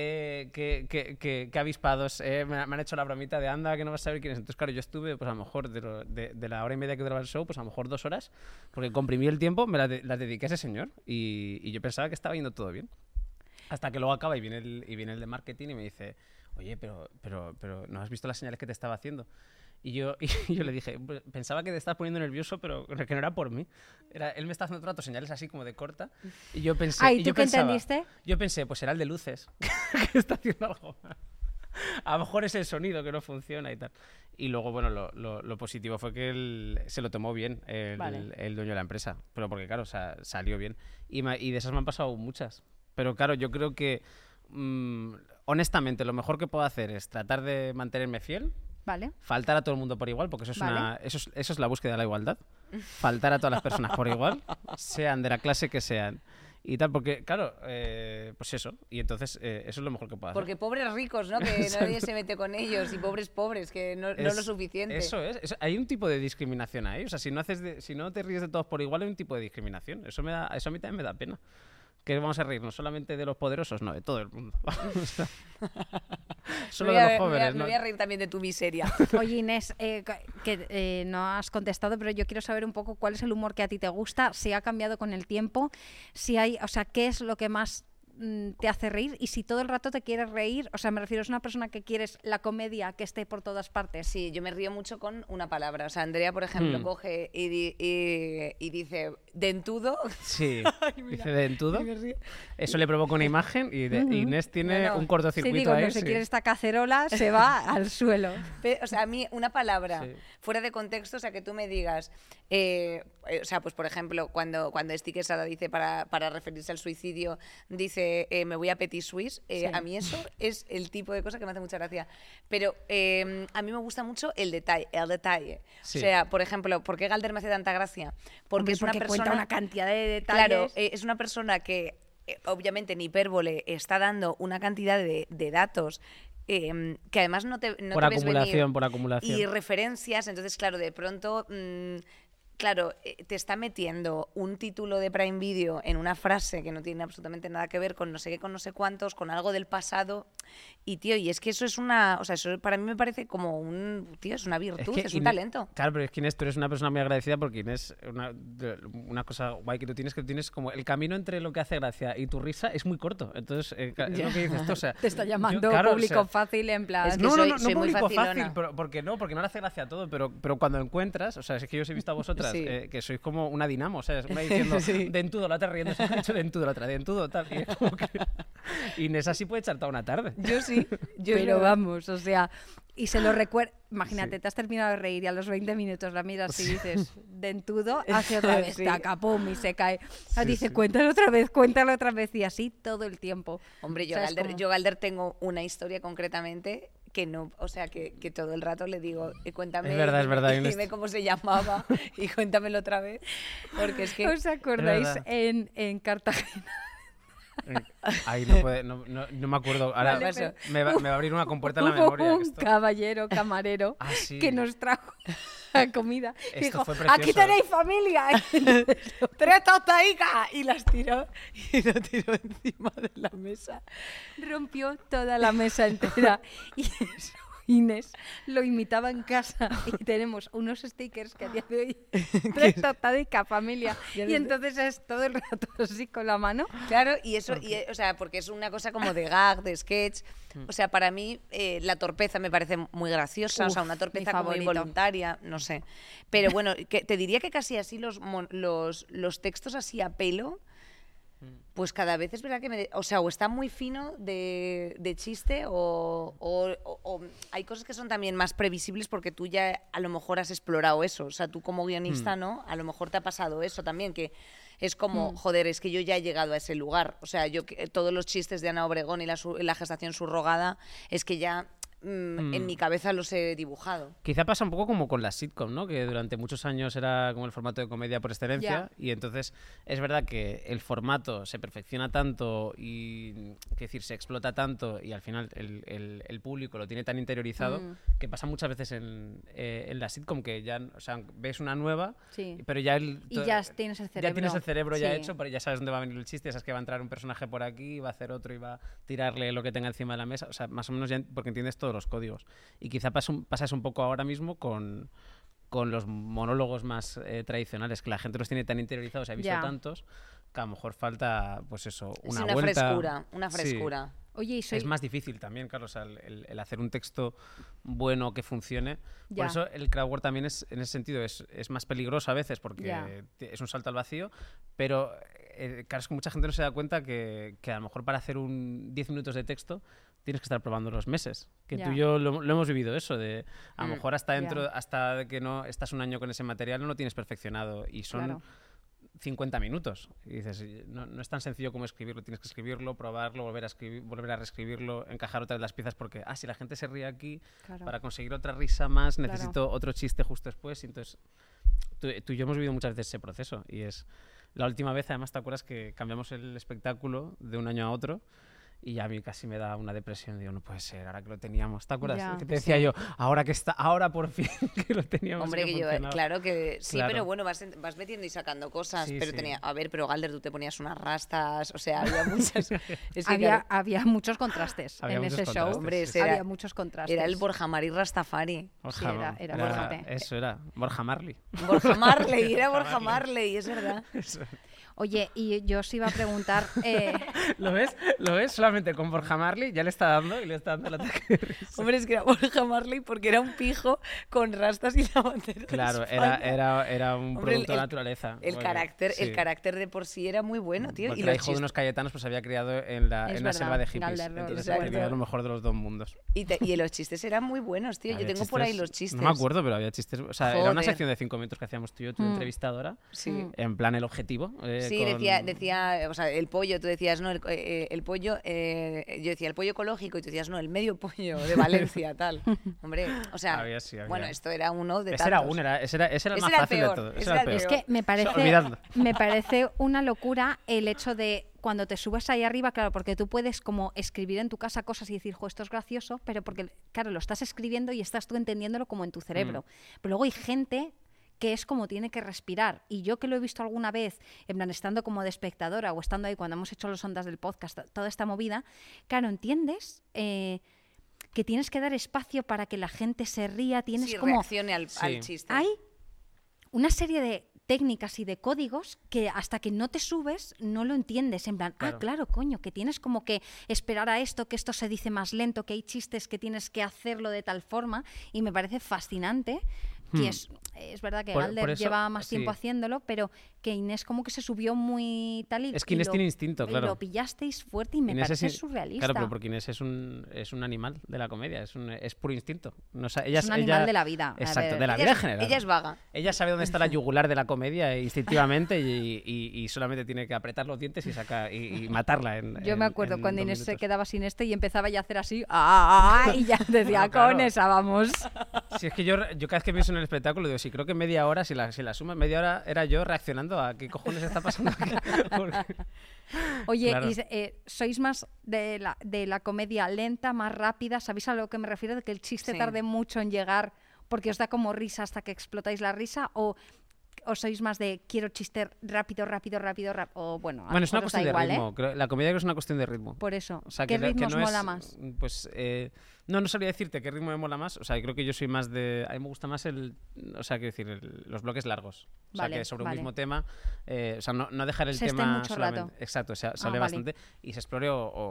que avispados me han hecho la bromita de anda, que no vas a saber quién es. Entonces, claro, yo estuve, pues a lo mejor de la hora y media que duraba el show, pues a lo mejor 2 horas, porque comprimí el tiempo, me las dediqué a ese señor y yo pensaba que estaba yendo todo bien. Hasta que luego acaba y viene el de marketing y me dice, oye, pero ¿no has visto las señales que te estaba haciendo? Y yo le dije, pensaba que te estabas poniendo nervioso, pero que no era por mí. Él me está haciendo otro rato señales así como de corta. Y yo pensé... Ah, ¿y y tú yo qué pensaba- entendiste? Yo pensé, pues será el de luces, que está haciendo algo mal. A lo mejor es el sonido que no funciona y tal. Y luego, bueno, lo positivo fue que él se lo tomó bien, Vale. el dueño de la empresa. Pero porque, claro, o sea, salió bien. Y de esas me han pasado muchas. Pero claro, yo creo que, honestamente, lo mejor que puedo hacer es tratar de mantenerme fiel, Vale. faltar a todo el mundo por igual, porque Vale. eso es la búsqueda de la igualdad. Faltar a todas las personas por igual, sean de la clase que sean. Y tal, porque, claro, pues eso. Y entonces, eso es lo mejor que puedo hacer. Porque pobres ricos, ¿no? Que nadie se mete con ellos. Y pobres, que no lo suficiente. Hay un tipo de discriminación ahí. O sea, si no te ríes de todos por igual, hay un tipo de discriminación. Eso a mí también me da pena. Que vamos a reírnos solamente de los poderosos, no, de todo el mundo. O sea, solo de los jóvenes, me ¿no? voy a reír también de tu miseria. Oye, Inés, que no has contestado, pero yo quiero saber un poco cuál es el humor que a ti te gusta, si ha cambiado con el tiempo, si hay, o sea, qué es lo que más te hace reír y si todo el rato te quieres reír, o sea, me refiero, es una persona que quieres la comedia que esté por todas partes. Sí, yo me río mucho con una palabra. O sea, Andrea, por ejemplo, coge y dice dentudo. Sí, Ay, mira, dice dentudo. y me río. Eso le provoca una imagen y Inés tiene No, un Si cortocircuito digo, ahí. no se sí. quiere esta cacerola, se va al suelo. O sea, a mí una palabra Sí. fuera de contexto, o sea, que tú me digas, o sea, pues por ejemplo, cuando Esti Quesada dice para referirse al suicidio, dice me voy a Petit Suisse, Sí. a mí eso es el tipo de cosa que me hace mucha gracia. Pero a mí me gusta mucho el detalle. Sí. O sea, por ejemplo, ¿por qué Galder me hace tanta gracia? Porque Hombre, es una porque persona... cuenta una cantidad de detalles. Claro, es una persona que, obviamente, en hipérbole está dando una cantidad de datos que además no te Por ves acumulación, venir. por acumulación. Y referencias, entonces, claro, de pronto... claro, te está metiendo un título de Prime Video en una frase que no tiene absolutamente nada que ver con no sé qué, con no sé cuántos, con algo del pasado. Y, tío, y es que eso es una... O sea, eso para mí me parece como un... Tío, es una virtud, es un Inés- talento. Claro, pero es que Inés, tú eres una persona muy agradecida porque Inés, una cosa guay que tú tienes como el camino entre lo que hace gracia y tu risa es muy corto. Entonces, es lo que dices tú, o sea... Te está llamando claro, o público sea, fácil en plan... Es que no soy muy público facilona. fácil, porque no le hace gracia a todo, pero cuando encuentras, o sea, es que yo os he visto a vosotras, Sí. que sois como una dinamo, o sea, es una diciendo dentudo, la otra riendo, se ha dicho dentudo, la otra dentudo, tal, y es como que Inés así puede echar toda una tarde. Yo sí. Pero vamos, o sea, y se lo recuerda. Imagínate, Sí. te has terminado de reír y a los 20 minutos la miras y dices, dentudo, hace otra vez, Sí. taca, pum, y se cae. Dice, sí. cuéntalo otra vez, y así todo el tiempo. Hombre, O sea, es como- yo Galder tengo una historia concretamente que no, o sea, que todo el rato le digo, cuéntame, Es verdad, dime cómo se llamaba y cuéntamelo otra vez, porque es que... ¿Os acordáis verdad. en Cartagena? Ay, no me acuerdo. Ahora Vale, pero- me va a abrir una compuerta en la Hubo memoria. un caballero camarero Ah, sí. que nos trajo la comida. Esto Dijo, fue precioso. aquí tenéis familia. 3 tostadicas y las tiró y lo tiró encima de la mesa. Rompió toda la mesa entera. Y eso Inés lo imitaba en casa. Y tenemos unos stickers que a día de hoy 3 tostadicas, familia. Y entonces es todo el rato así con la mano. Claro, y eso, o sea, porque es una cosa como de gag, de sketch. O sea, para mí la torpeza me parece muy graciosa, o sea, una torpeza como involuntaria, no sé. Pero bueno, te diría que casi así los textos así a pelo, pues cada vez es verdad que o sea, o está muy fino de chiste o hay cosas que son también más previsibles porque tú ya a lo mejor has explorado eso. O sea, tú como guionista, ¿no? A lo mejor te ha pasado eso también, que es como, joder, es que yo ya he llegado a ese lugar. O sea, todos los chistes de Ana Obregón y la gestación subrogada es que ya en mi cabeza los he dibujado. Quizá pasa un poco como con la sitcom, ¿no? Que durante muchos años era como el formato de comedia por excelencia y entonces es verdad que el formato se perfecciona tanto y, es decir, se explota tanto y al final el público lo tiene tan interiorizado que pasa muchas veces en la sitcom que ya, o sea, ves una nueva, pero ya ya tienes el cerebro. Ya tienes el cerebro ya hecho, pero ya sabes dónde va a venir el chiste, sabes que va a entrar un personaje por aquí, va a hacer otro y va a tirarle lo que tenga encima de la mesa, o sea, más o menos ya porque entiendes todo los códigos. Y quizá pasa eso un poco ahora mismo con los monólogos más tradicionales, que la gente los tiene tan interiorizados, ha visto tantos, que a lo mejor falta, pues eso, una vuelta. Una frescura. Sí. Oye, es más difícil también, claro, o sea, el hacer un texto bueno que funcione. Por eso el crowdwork también en ese sentido es más peligroso a veces porque es un salto al vacío, pero claro, es que mucha gente no se da cuenta que a lo mejor para hacer 10 minutos de texto tienes que estar probando los meses. Que tú y yo lo hemos vivido eso, de a lo mejor hasta que no estás un año con ese material no lo tienes perfeccionado y son 50 minutos. Y dices, no es tan sencillo como escribirlo, tienes que escribirlo, probarlo, volver a reescribirlo, encajar otras las piezas porque, si la gente se ríe aquí, para conseguir otra risa más necesito otro chiste justo después. Y entonces, tú y yo hemos vivido muchas veces ese proceso y es la última vez, además, ¿te acuerdas que cambiamos el espectáculo de un año a otro? Y a mí casi me da una depresión. Digo, no puede ser, ahora que lo teníamos. ¿Te acuerdas? Que te decía yo, ahora por fin que lo teníamos. Hombre, que yo, claro que sí, pero bueno, vas metiendo y sacando cosas. Pero Galder, tú te ponías unas rastas, o sea, había muchas. Había muchos contrastes en ese show. Hombre, había muchos contrastes. Era el Borja Mari Rastafari. Era Borja. Eso era, Borja Marley. Borja Marley, era Borja Marley, es verdad. Oye, y yo os iba a preguntar... ¿Lo ves? Solamente con Borja Marley ya le está dando el ataque de risa. Hombre, es que era Borja Marley porque era un pijo con rastas y la bandera. Claro, era un producto de la naturaleza. El carácter de por sí era muy bueno, tío. Porque el hijo de unos cayetanos pues había criado en la selva de hippies. Entonces tenía lo mejor de los dos mundos. Y los chistes eran muy buenos, tío. Yo tengo por ahí los chistes. No me acuerdo, pero había chistes. O sea, era una sección de 5 minutos que hacíamos tú y yo, tu entrevistadora. Sí. En plan el objetivo. Sí, decía, o sea, el pollo, tú decías, no, el pollo, yo decía el pollo ecológico y tú decías, no, el medio pollo de Valencia, tal. Hombre, o sea, había. Bueno, esto era uno de tantos. Ese era el más fácil de todo. Es que me parece una locura el hecho de cuando te subes ahí arriba, claro, porque tú puedes como escribir en tu casa cosas y decir, esto es gracioso, pero porque, claro, lo estás escribiendo y estás tú entendiéndolo como en tu cerebro. Pero luego hay gente que es como tiene que respirar. Y yo que lo he visto alguna vez, en plan, estando como de espectadora o estando ahí cuando hemos hecho los ondas del podcast, toda esta movida, claro, ¿entiendes? Que tienes que dar espacio para que la gente se ría, tienes como... reaccione al chiste. Hay una serie de técnicas y de códigos que hasta que no te subes no lo entiendes, en plan, claro, coño, que tienes como que esperar a esto, que esto se dice más lento, que hay chistes que tienes que hacerlo de tal forma, y me parece fascinante. Que es verdad que Galder lleva más tiempo haciéndolo, pero que Inés como que se subió muy tal y... Es que Inés tiene instinto, claro. Y lo pillasteis fuerte y me parece surrealista. Claro, pero porque Inés es un animal de la comedia, es puro instinto. No, es un animal de la vida. Exacto, de la vida en general. Ella es vaga. Ella sabe dónde está la yugular de la comedia instintivamente y solamente tiene que apretar los dientes y matarla. Yo me acuerdo cuando Inés se quedaba sin y empezaba ya a hacer así, y ya decía, con esa vamos. Si es que yo cada vez que pienso en el espectáculo digo, sí, creo que media hora, si la sumas, media hora era yo reaccionando a qué cojones está pasando aquí. Oye, claro. ¿Sois más de la comedia lenta, más rápida? ¿Sabéis a lo que me refiero? De que el chiste tarde mucho en llegar porque os da como risa hasta que explotáis la risa, o sois más de quiero chiste rápido, o bueno, Bueno, es una cuestión de igual, ritmo. La comedia creo que es una cuestión de ritmo. Por eso, O sea, ¿qué que ritmo os no mola es, más? Pues no sabría decirte qué ritmo me mola más. O sea, creo que yo soy más de... A mí me gusta más o sea, quiero decir, los bloques largos. O sea, Vale, que sobre vale. un mismo tema, o sea, no dejar el Se esté tema mucho solamente. rato. Exacto, se hable vale. bastante y se explore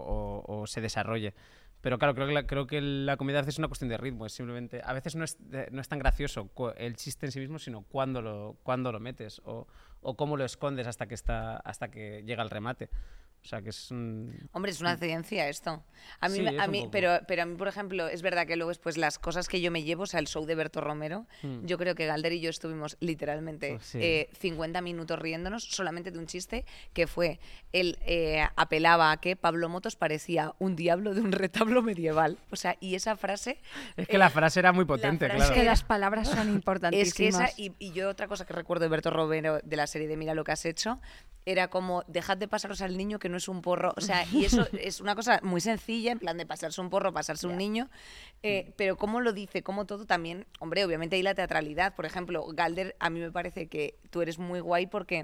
o se desarrolle. Pero claro, creo que la comedia a veces es una cuestión de ritmo. Es simplemente, a veces no es tan gracioso el chiste en sí mismo, sino cuándo lo metes o cómo lo escondes hasta que llega el remate. O sea, que es Hombre, es una ciencia esto. A mí, Sí, es un poco. pero a mí, por ejemplo, es verdad que luego después las cosas que yo me llevo, o sea, el show de Berto Romero, yo creo que Galder y yo estuvimos literalmente Pues sí. 50 minutos riéndonos solamente de un chiste que fue, él apelaba a que Pablo Motos parecía un diablo de un retablo medieval. O sea, y esa frase... Es que la frase era muy potente, frase Es claro. que las palabras son importantísimas. Es que esa, y yo otra cosa que recuerdo de Berto Romero de la serie de Mira lo que has hecho, era como, dejad de pasaros al niño que no es un porro. O sea, y eso es una cosa muy sencilla, en plan de pasarse un porro, pasarse un niño, pero cómo lo dice, cómo todo también, hombre, obviamente hay la teatralidad. Por ejemplo, Galder, a mí me parece que tú eres muy guay porque,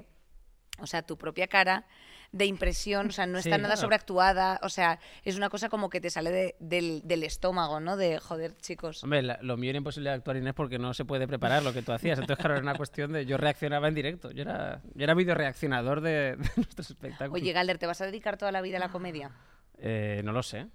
o sea, tu propia cara de impresión, o sea, no Sí, está nada claro. sobreactuada, o sea, es una cosa como que te sale del estómago, ¿no? De, joder, chicos. Hombre, lo mío era imposible de actuar, Inés, porque no se puede preparar lo que tú hacías. Entonces, claro, era una cuestión de... Yo reaccionaba en directo. Yo era videoreaccionador de nuestros espectáculos. Oye, Galder, ¿te vas a dedicar toda la vida a la comedia? No lo sé.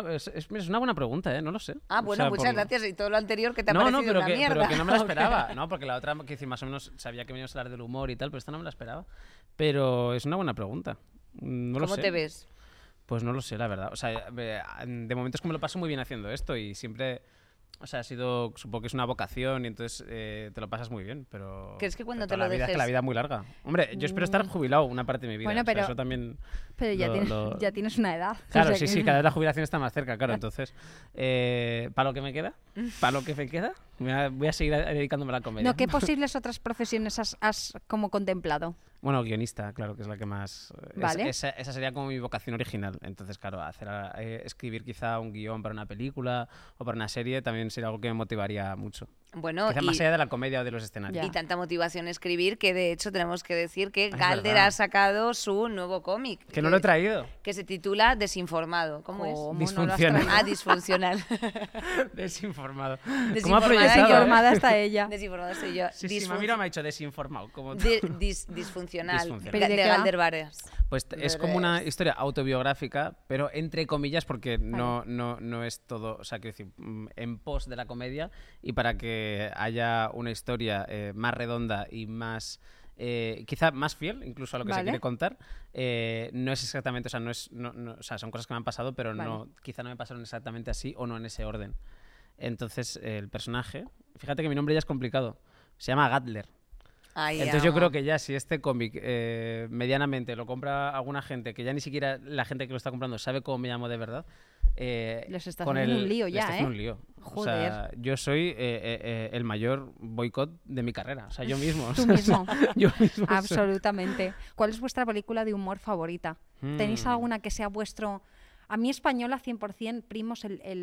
Es una buena pregunta, ¿eh? No lo sé. Ah, O bueno, sea, muchas gracias. Y todo lo anterior que te ha No, parecido pero una que, mierda. pero que no me la esperaba. No, porque la otra, que decir, más o menos sabía que veníamos a hablar del humor y tal, pero esta no me la esperaba. Pero es una buena pregunta. No lo ¿Cómo sé. te ves? Pues no lo sé, la verdad. O sea, de momento es que me lo paso muy bien haciendo esto y siempre... O sea, supongo que es una vocación y entonces te lo pasas muy bien, pero... ¿Crees que cuando pero te lo la vida es que dejes- la vida es muy larga. Hombre, yo espero estar jubilado una parte de mi vida. Bueno, o sea, pero- eso también... Pero ya tienes una edad. Claro, o sea sí, que- sí, cada vez la jubilación está más cerca, claro. Entonces, ¿para lo que me queda? ¿Para lo que me queda? Voy a seguir dedicándome a la comedia. No, ¿qué posibles otras profesiones has como contemplado? Bueno, guionista, claro, que es la que más... Vale. Esa sería como mi vocación original. Entonces, claro, escribir quizá un guión para una película o para una serie también sería algo que me motivaría mucho. Bueno, Quizá más allá de la comedia o de los escenarios. Ya. y tanta motivación escribir que de hecho tenemos que decir que Es Galder verdad. ha sacado su nuevo cómic. Que no lo he traído. Que se titula Desinformado. ¿Cómo es? ¿Cómo? Disfuncional. Ah, disfuncional. Desinformado. ¿Cómo ha Desinformada proyectado? yo. Informada está ella. Desinformado soy yo. Sí, sí, Mamiro me ha dicho desinformado. Como Disfuncional. Disfuncional. ¿Pero De de qué va? Galder Vares. Pues es como una historia autobiográfica, pero entre comillas, porque no es todo, o sea, quiero decir, en pos de la comedia y para que haya una historia más redonda y más, quizá más fiel, incluso a lo que se Vale. quiere contar. No es exactamente, o sea, o sea, son cosas que me han pasado, pero Vale. quizá no me pasaron exactamente así o no en ese orden. Entonces, el personaje, fíjate que mi nombre ya es complicado, se llama Gatler. Ay, Entonces yo amo. creo que ya si este cómic medianamente lo compra alguna gente, que ya ni siquiera la gente que lo está comprando sabe cómo me llamo de verdad, Les estás haciendo un lío les ya, está ¿eh? haciendo un lío. O sea, yo soy el mayor boicot de mi carrera. O sea, yo mismo. o Tú sea, mismo. yo mismo. Absolutamente. ¿Cuál es vuestra película de humor favorita? ¿Tenéis alguna que sea vuestro... A mí española 100%, Primos,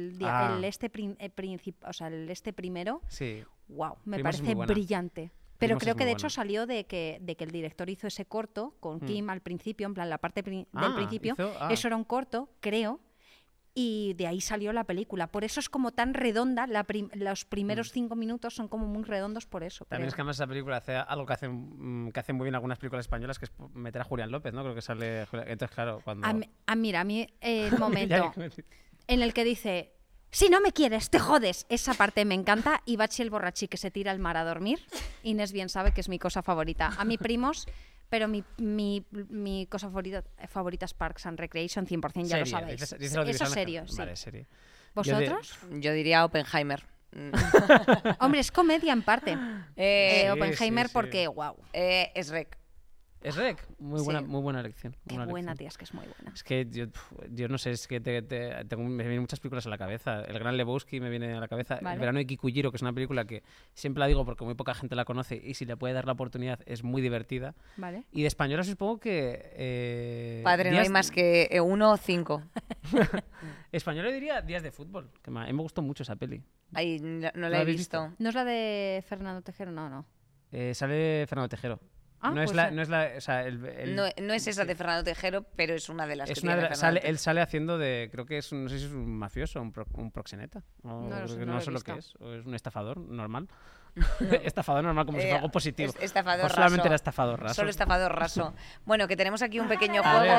o sea, el primero, Sí. wow, me Primos es parece muy buena. brillante. Pero Primos creo es que muy de hecho buena. salió de que el director hizo ese corto con Kim al principio, en plan la parte del principio. Eso era un corto, creo, y de ahí salió la película. Por eso es como tan redonda, los primeros 5 minutos son como muy redondos por eso. También creo. es que además esa película hace algo que hacen muy bien algunas películas españolas, que es meter a Julián López, ¿no? Creo que sale... Entonces, claro, cuando... Mira, a mí el Ya, momento en el que dice, si no me quieres, te jodes, esa parte me encanta. Y Bachi el borrachí que se tira al mar a dormir. Inés bien sabe que es mi cosa favorita. A mí Primos, pero mi cosa favorita es Parks and Recreation, 100%, ya lo Serie, sabéis. dices Eso audiovisual, serio, sí. Vale, serie. ¿Vosotros? Yo diría Oppenheimer. Hombre, es comedia en parte. Sí, Oppenheimer sí. porque, wow, Es Rec. Es Rec. Muy buena elección. qué buena buena, elección. tía, es que es muy buena. Es que yo no sé, es que me vienen muchas películas a la cabeza. El Gran Lebowski me viene a la cabeza. Vale. El Verano de Kikujiro, que es una película que siempre la digo porque muy poca gente la conoce y si le puede dar la oportunidad es muy divertida. Vale. Y de española supongo que... Padre, no hay más que 1 o 5. Español yo diría Días de fútbol, que a mí me gustó mucho esa peli. Ahí no ¿La la he habéis visto. ¿No es la de Fernando Tejero? No. Sale Fernando Tejero. Ah, no, es pues la, no es la... O sea, No es esa de Fernando Tejero, pero es una de las es que una tiene de Fernando Tejero. él sale haciendo de... Creo que es un... No sé si es un mafioso, un proxeneta. No lo sé, creo que no lo he sé lo que visto. es. O es un estafador normal. Estafador normal, como si fuera algo positivo. Estafador Pues solamente raso. era estafador raso. Solo estafador raso. Bueno, que tenemos aquí un pequeño A ver. juego.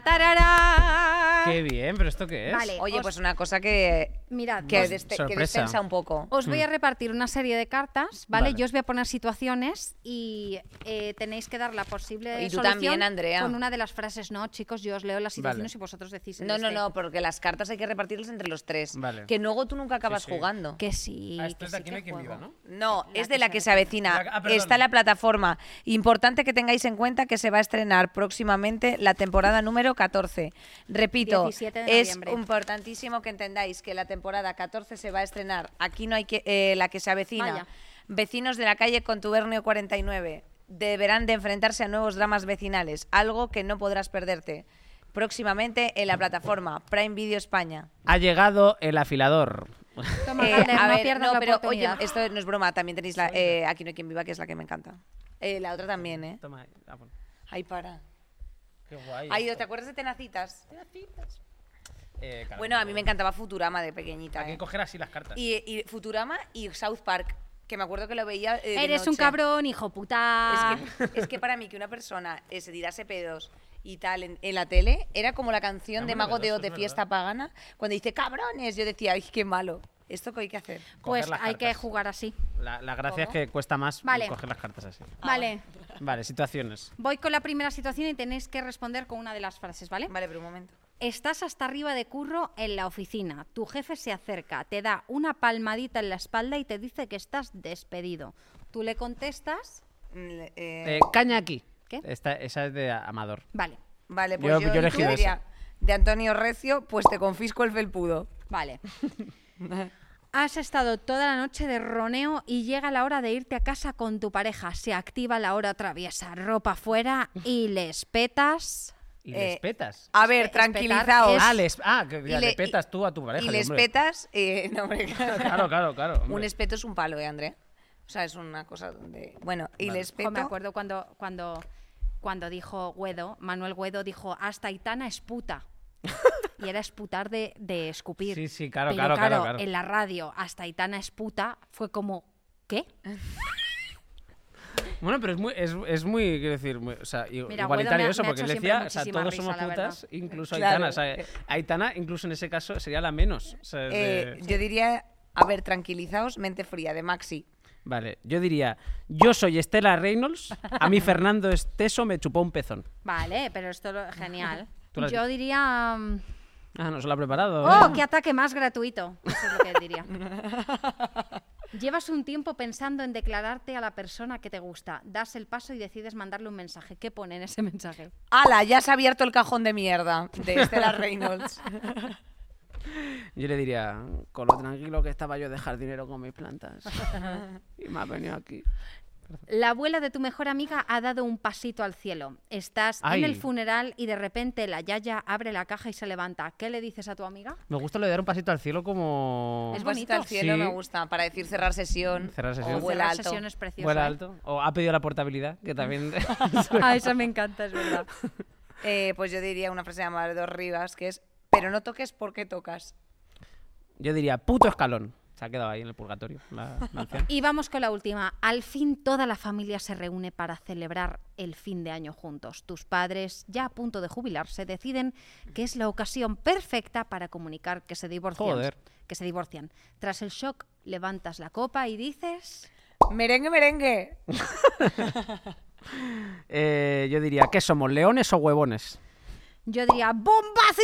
Tarara. Qué bien, pero ¿esto qué es? Vale. Oye, Os- pues una cosa que Mirad, que sorpresa. destensa un poco. os voy a repartir una serie de cartas, ¿vale? Vale. Yo os voy a poner situaciones y tenéis que dar la posible Y tú solución también, Andrea. con una de las frases. No, chicos, yo os leo las situaciones Vale. y vosotros decís el No, este. porque las cartas hay que repartirlas entre los tres. Vale. Que luego tú nunca acabas sí. jugando. Que sí, Ah, esto que es de sí Aquí que no hay quien juego. viva, ¿no? No, La es que de la se que se avecina. perdón. Está la plataforma. Importante que tengáis en cuenta que se va a estrenar próximamente la temporada número 14. Repito, 17 de es noviembre. importantísimo que entendáis que la temporada 14 se va a estrenar. Aquí no hay que la que se avecina. Vaya. Vecinos de la calle Contubernio 49 deberán de enfrentarse a nuevos dramas vecinales, algo que no podrás perderte. Próximamente en la plataforma Prime Video España. Ha llegado el afilador. Toma, Calder, A no ver, pierdas la pero oye, oportunidad. esto no es broma, también tenéis la Aquí no hay quien viva, que es la que me encanta. La otra también, ¿eh? Toma, bueno. Ay, para. Qué guay. Ay, esto. ¿te acuerdas de Tenacitas? Claro, Bueno, a mí me encantaba Futurama de pequeñita. Hay que ¿eh? coger así las cartas. Y Futurama y South Park, que me acuerdo que lo veía. De Eres un noche. cabrón, hijo puta. Es que para mí que una persona se tirase pedos y tal en la tele era como la canción Es de muy Mago de novedoso, Oz de es Fiesta Pagana. Cuando dice cabrones, yo decía, ay, qué malo. ¿Esto qué hay que hacer? Pues Coger las hay que cartas. jugar así. La gracia ¿Cómo? es que cuesta más Vale. coger las cartas así. Vale, Vale, situaciones. voy con la primera situación y tenéis que responder con una de las frases, ¿vale? Vale, pero un momento. Estás hasta arriba de curro en la oficina. Tu jefe se acerca, te da una palmadita en la espalda y te dice que estás despedido. Tú le contestas, Caña aquí. ¿Qué? Esa es de Amador. vale, Vale, pues Yo yo, he elegido diría, de Antonio Recio, pues te confisco el felpudo. vale. Has estado toda la noche de roneo y llega la hora de irte a casa con tu pareja. Se activa la hora traviesa, ropa fuera y les petas. Y les Eh, petas. A ver, Espetar tranquilizaos. es- Que ya y le le- petas tú a tu pareja. Y les hombre. petas. No, hombre, Claro. hombre. Un espeto es un palo, André? O sea, es una cosa donde. Bueno, y Vale. les Jo, peto. me acuerdo cuando dijo Guedo, Manuel Guedo dijo, hasta Aitana es puta. Y era esputar de escupir. Sí, claro, Pero claro. en la radio, hasta Aitana es puta, fue como, ¿qué? Bueno, pero es muy, quiero decir, o sea, Mira, igualitario Guedo eso, me ha porque hecho él siempre decía, o sea, muchísima todos risa, somos la putas, verdad. incluso Claro. Aitana. O sea, Aitana, incluso en ese caso, sería la menos. O sea, Yo diría, a ver, tranquilizaos, mente fría, de Maxi. Vale, yo diría, yo soy Estela Reynolds, a mí Fernando Esteso me chupó un pezón. Vale, pero esto es genial. Tú lo has Yo dicho. diría... Ah, no se lo ha preparado. ¡Oh, ¿eh? qué ataque más gratuito! Eso es lo que diría. Llevas un tiempo pensando en declararte a la persona que te gusta. Das el paso y decides mandarle un mensaje. ¿Qué pone en ese mensaje? ¡Hala! Ya se ha abierto el cajón de mierda de Estela Reynolds. Yo le diría, con lo tranquilo que estaba yo de jardinero con mis plantas. Y me ha venido aquí. La abuela de tu mejor amiga ha dado un pasito al cielo. Estás Ay. en el funeral y de repente la yaya abre la caja y se levanta. ¿Qué le dices a tu amiga? Me gusta lo de dar un pasito al cielo como... Es Un pasito al bonito. cielo Sí. me gusta, para decir cerrar sesión. Cerrar sesión. O vuela Cerrar alto. sesión es precioso. Vuela ¿eh? alto. O ha pedido la portabilidad, que también... Ah, esa me encanta, es verdad. Pues yo diría una frase de Amador Rivas que es, pero no toques porque tocas. Yo diría, puto escalón. Se ha quedado ahí en el purgatorio, la anciana. Y vamos con la última. Al fin toda la familia se reúne para celebrar el fin de año juntos. Tus padres, ya a punto de jubilarse, deciden que es la ocasión perfecta para comunicar que se divorcian. Joder. Que se divorcian. Tras el shock, levantas la copa y dices... Merengue, merengue. Yo diría, ¿qué somos, leones o huevones? Yo diría, ¡bombazo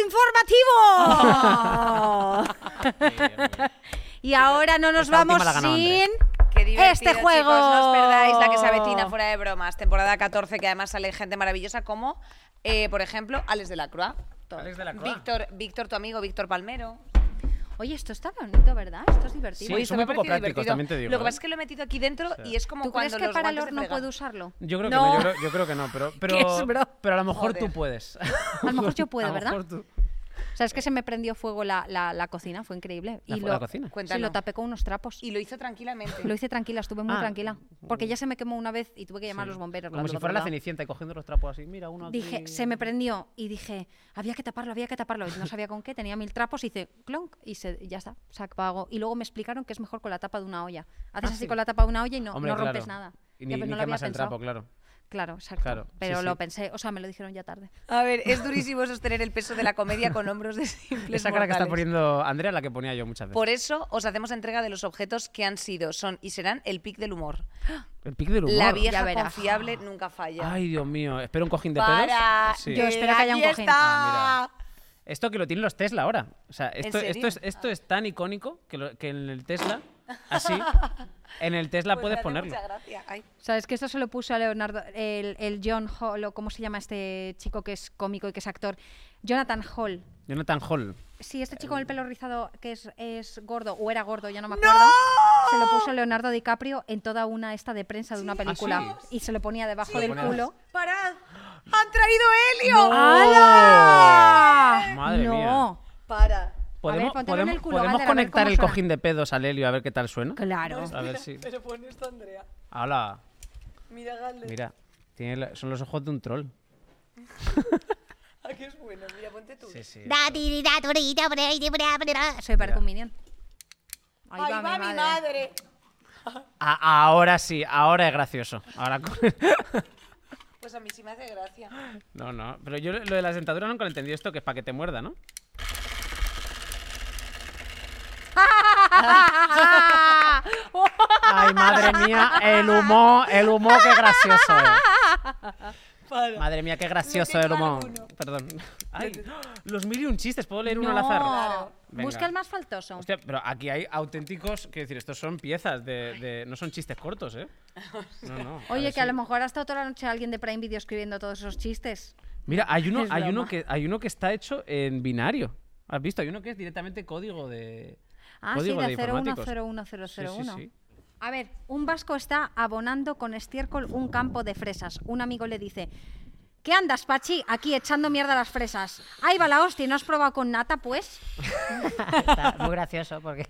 informativo! Y ahora no nos Esta última vamos la ha ganado sin... Qué divertido, Este juego. chicos, no os perdáis la que se avecina fuera de bromas. Temporada 14, que además sale gente maravillosa como, por ejemplo, Alex de la Croix. Alex de la Croix. Víctor, tu amigo, Víctor Palmero. Oye, esto está bonito, ¿verdad? Esto es divertido. Sí, Uy, son esto me muy ha poco parecido prácticos, divertido. también te digo, Lo que ¿eh? pasa es que lo he metido aquí dentro y es como ¿Tú cuando crees que los para guantes Lord de no frega. puede usarlo? Yo creo que No. no, yo creo que no, pero Que es bro. pero a lo mejor Joder. tú puedes. A lo mejor yo puedo, A lo ¿verdad? mejor tú. ¿Sabes que se me prendió fuego la cocina? Fue increíble. ¿La cocina? Sí, Cuéntanos. lo tapé con unos trapos. Y lo hizo tranquilamente. Lo hice tranquila, estuve muy Ah. tranquila. Porque ya se me quemó una vez y tuve que llamar a los bomberos. Como si fuera la Cenicienta y cogiendo los trapos así. Mira, uno aquí. Dije, se me prendió y dije, había que taparlo. Y no sabía con qué, tenía 1000 trapos y hice clonk y ya está, se apagó. Y luego me explicaron que es mejor con la tapa de una olla. Haces así sí. con la tapa de una olla y no Hombre, rompes claro. nada. Y Ya, ni, pero ni no lo había quemas el pensado. trapo, claro. Claro, exacto. Claro, sí, Pero sí. lo pensé, o sea, me lo dijeron ya tarde. A ver, es durísimo sostener el peso de la comedia con hombros de simples Esa cara que está mortales. poniendo Andrea, la que ponía yo muchas veces. Por eso os hacemos entrega de los objetos que han sido, son y serán el pic del humor. El pic del humor. La Ya vieja verás. confiable nunca falla. Ay, Dios mío. ¿Espero un cojín de Para. pedos? Sí. Yo espero que haya un Aquí cojín. está. Ah, Esto que lo tienen los Tesla ahora. O sea, esto serio? es tan icónico que en el Tesla, así, en el Tesla Pues me puedes hace ponerlo. mucha gracia. Ay. ¿Sabes que esto se lo puso a Leonardo, el John Hall, o cómo se llama este chico que es cómico y que es actor? Jonathan Hall. Jonathan Hall. Sí, este chico con el pelo rizado que es gordo, o era gordo, ya no me acuerdo. Se lo puso Leonardo DiCaprio en toda una esta de prensa de una película. sí? Y se lo ponía debajo del ponía- culo. ¡Parad! ¡Han traído helio! ¡Hala! Madre no. mía. Para. ¿Podemos, póntelo en el culo, podemos Galder, a ver conectar cómo el suena. cojín de pedos al helio a ver qué tal suena? Claro. A ver si. Pero pon esto, Andrea. ¡Hala! Mira, Galder. Mira, son los ojos de un troll. Aquí es bueno. Mira, ponte tú. Sí, sí. Soy parezco un minion. Ahí ¡Ahí va, va mi mi madre. madre! Ahora sí, ahora es gracioso. Ahora Pues a mí sí me hace gracia. No, pero yo lo de la dentadura nunca lo he entendido esto, que es para que te muerda, ¿no? Ay, madre mía, el humor, qué gracioso es. Madre mía, qué gracioso el humor. Perdón. Ay, los 1001 chistes, ¿puedo leer uno al azar? No. Venga. Busca el más faltoso. Hostia, pero aquí hay auténticos, quiero decir, estos son piezas no son chistes cortos, ¿eh? No. Oye, ver que a si- lo mejor ha estado toda la noche alguien de Prime Video escribiendo todos esos chistes. Mira, hay Es uno broma. que está hecho en binario. ¿Has visto? Hay uno que es directamente código de. Ah, código sí, de de informáticos. 0101001. Sí. A ver, un vasco está abonando con estiércol un campo de fresas. Un amigo le dice, ¿qué andas, Pachi? Aquí echando mierda a las fresas. Ahí va la hostia, ¿no has probado con nata, pues? Está muy gracioso porque.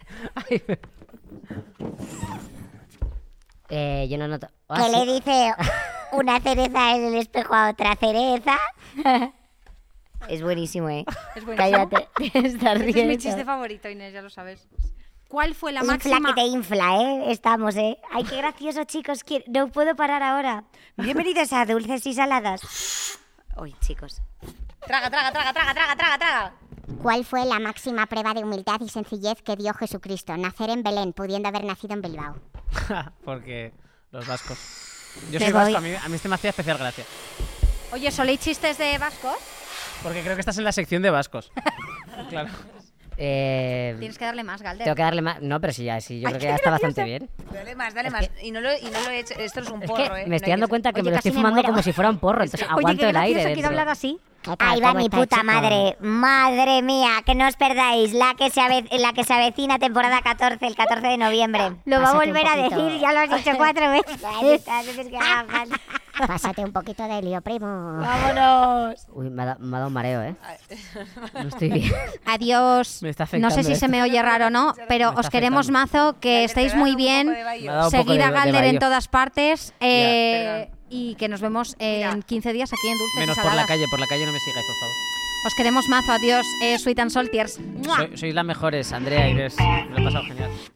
Yo no noto. Ah, ¿Qué sí. le dice una cereza en el espejo a otra cereza? Es buenísimo, ¿eh? Es buenísimo. Cállate, te estás Este es mi riendo. chiste favorito, Inés, ya lo sabes. ¿Cuál fue la Infla máxima? que te infla, ¿eh? Estamos, ¿eh? Ay, qué gracioso, chicos. No puedo parar ahora. Bienvenidos a Dulces y Saladas. Uy, chicos. Traga, traga, traga, traga, traga, traga, traga. ¿Cuál fue la máxima prueba de humildad y sencillez que dio Jesucristo? Nacer en Belén, pudiendo haber nacido en Bilbao. Porque los vascos. Yo Me soy vasco, voy. a mí este me hacía especial gracia. Oye, ¿soléis chistes de vascos? Porque creo que estás en la sección de vascos. Claro. Tienes que darle más, Galder. Tengo que darle más. No, pero sí, yo creo que ya está bastante bien. Dale más, dale más. Y no lo he hecho. Esto es un Es porro, que ¿eh? me estoy dando cuenta que Oye, me lo casi estoy me fumando muero. como si fuera un porro, entonces Oye, aguanto qué el aire gracioso, quiero dentro. hablar así. Ahí va ¿Cómo mi está, puta chico? madre. Madre mía, que no os perdáis la que se avecina temporada 14, el 14 de noviembre. Lo va a Pásate un volver a poquito. decir, ya lo has dicho 4 veces. Pásate un poquito de lío, primo. ¡Vámonos! Uy, me ha dado un mareo, ¿eh? No estoy bien. Adiós. Me está No afectando sé si esto. se me oye raro o no, pero Me os está queremos afectando. mazo, que estéis muy bien. Me ha dado un poco Seguid a de Galder en bahío. todas partes Perdón. y que nos vemos en 15 días aquí en Dulces y Menos por Saladas. la calle no me sigáis, por favor. Os queremos mazo. Adiós, Sweet and Saltiers. Sois las mejores, Andrea y Inés. Me lo he pasado genial.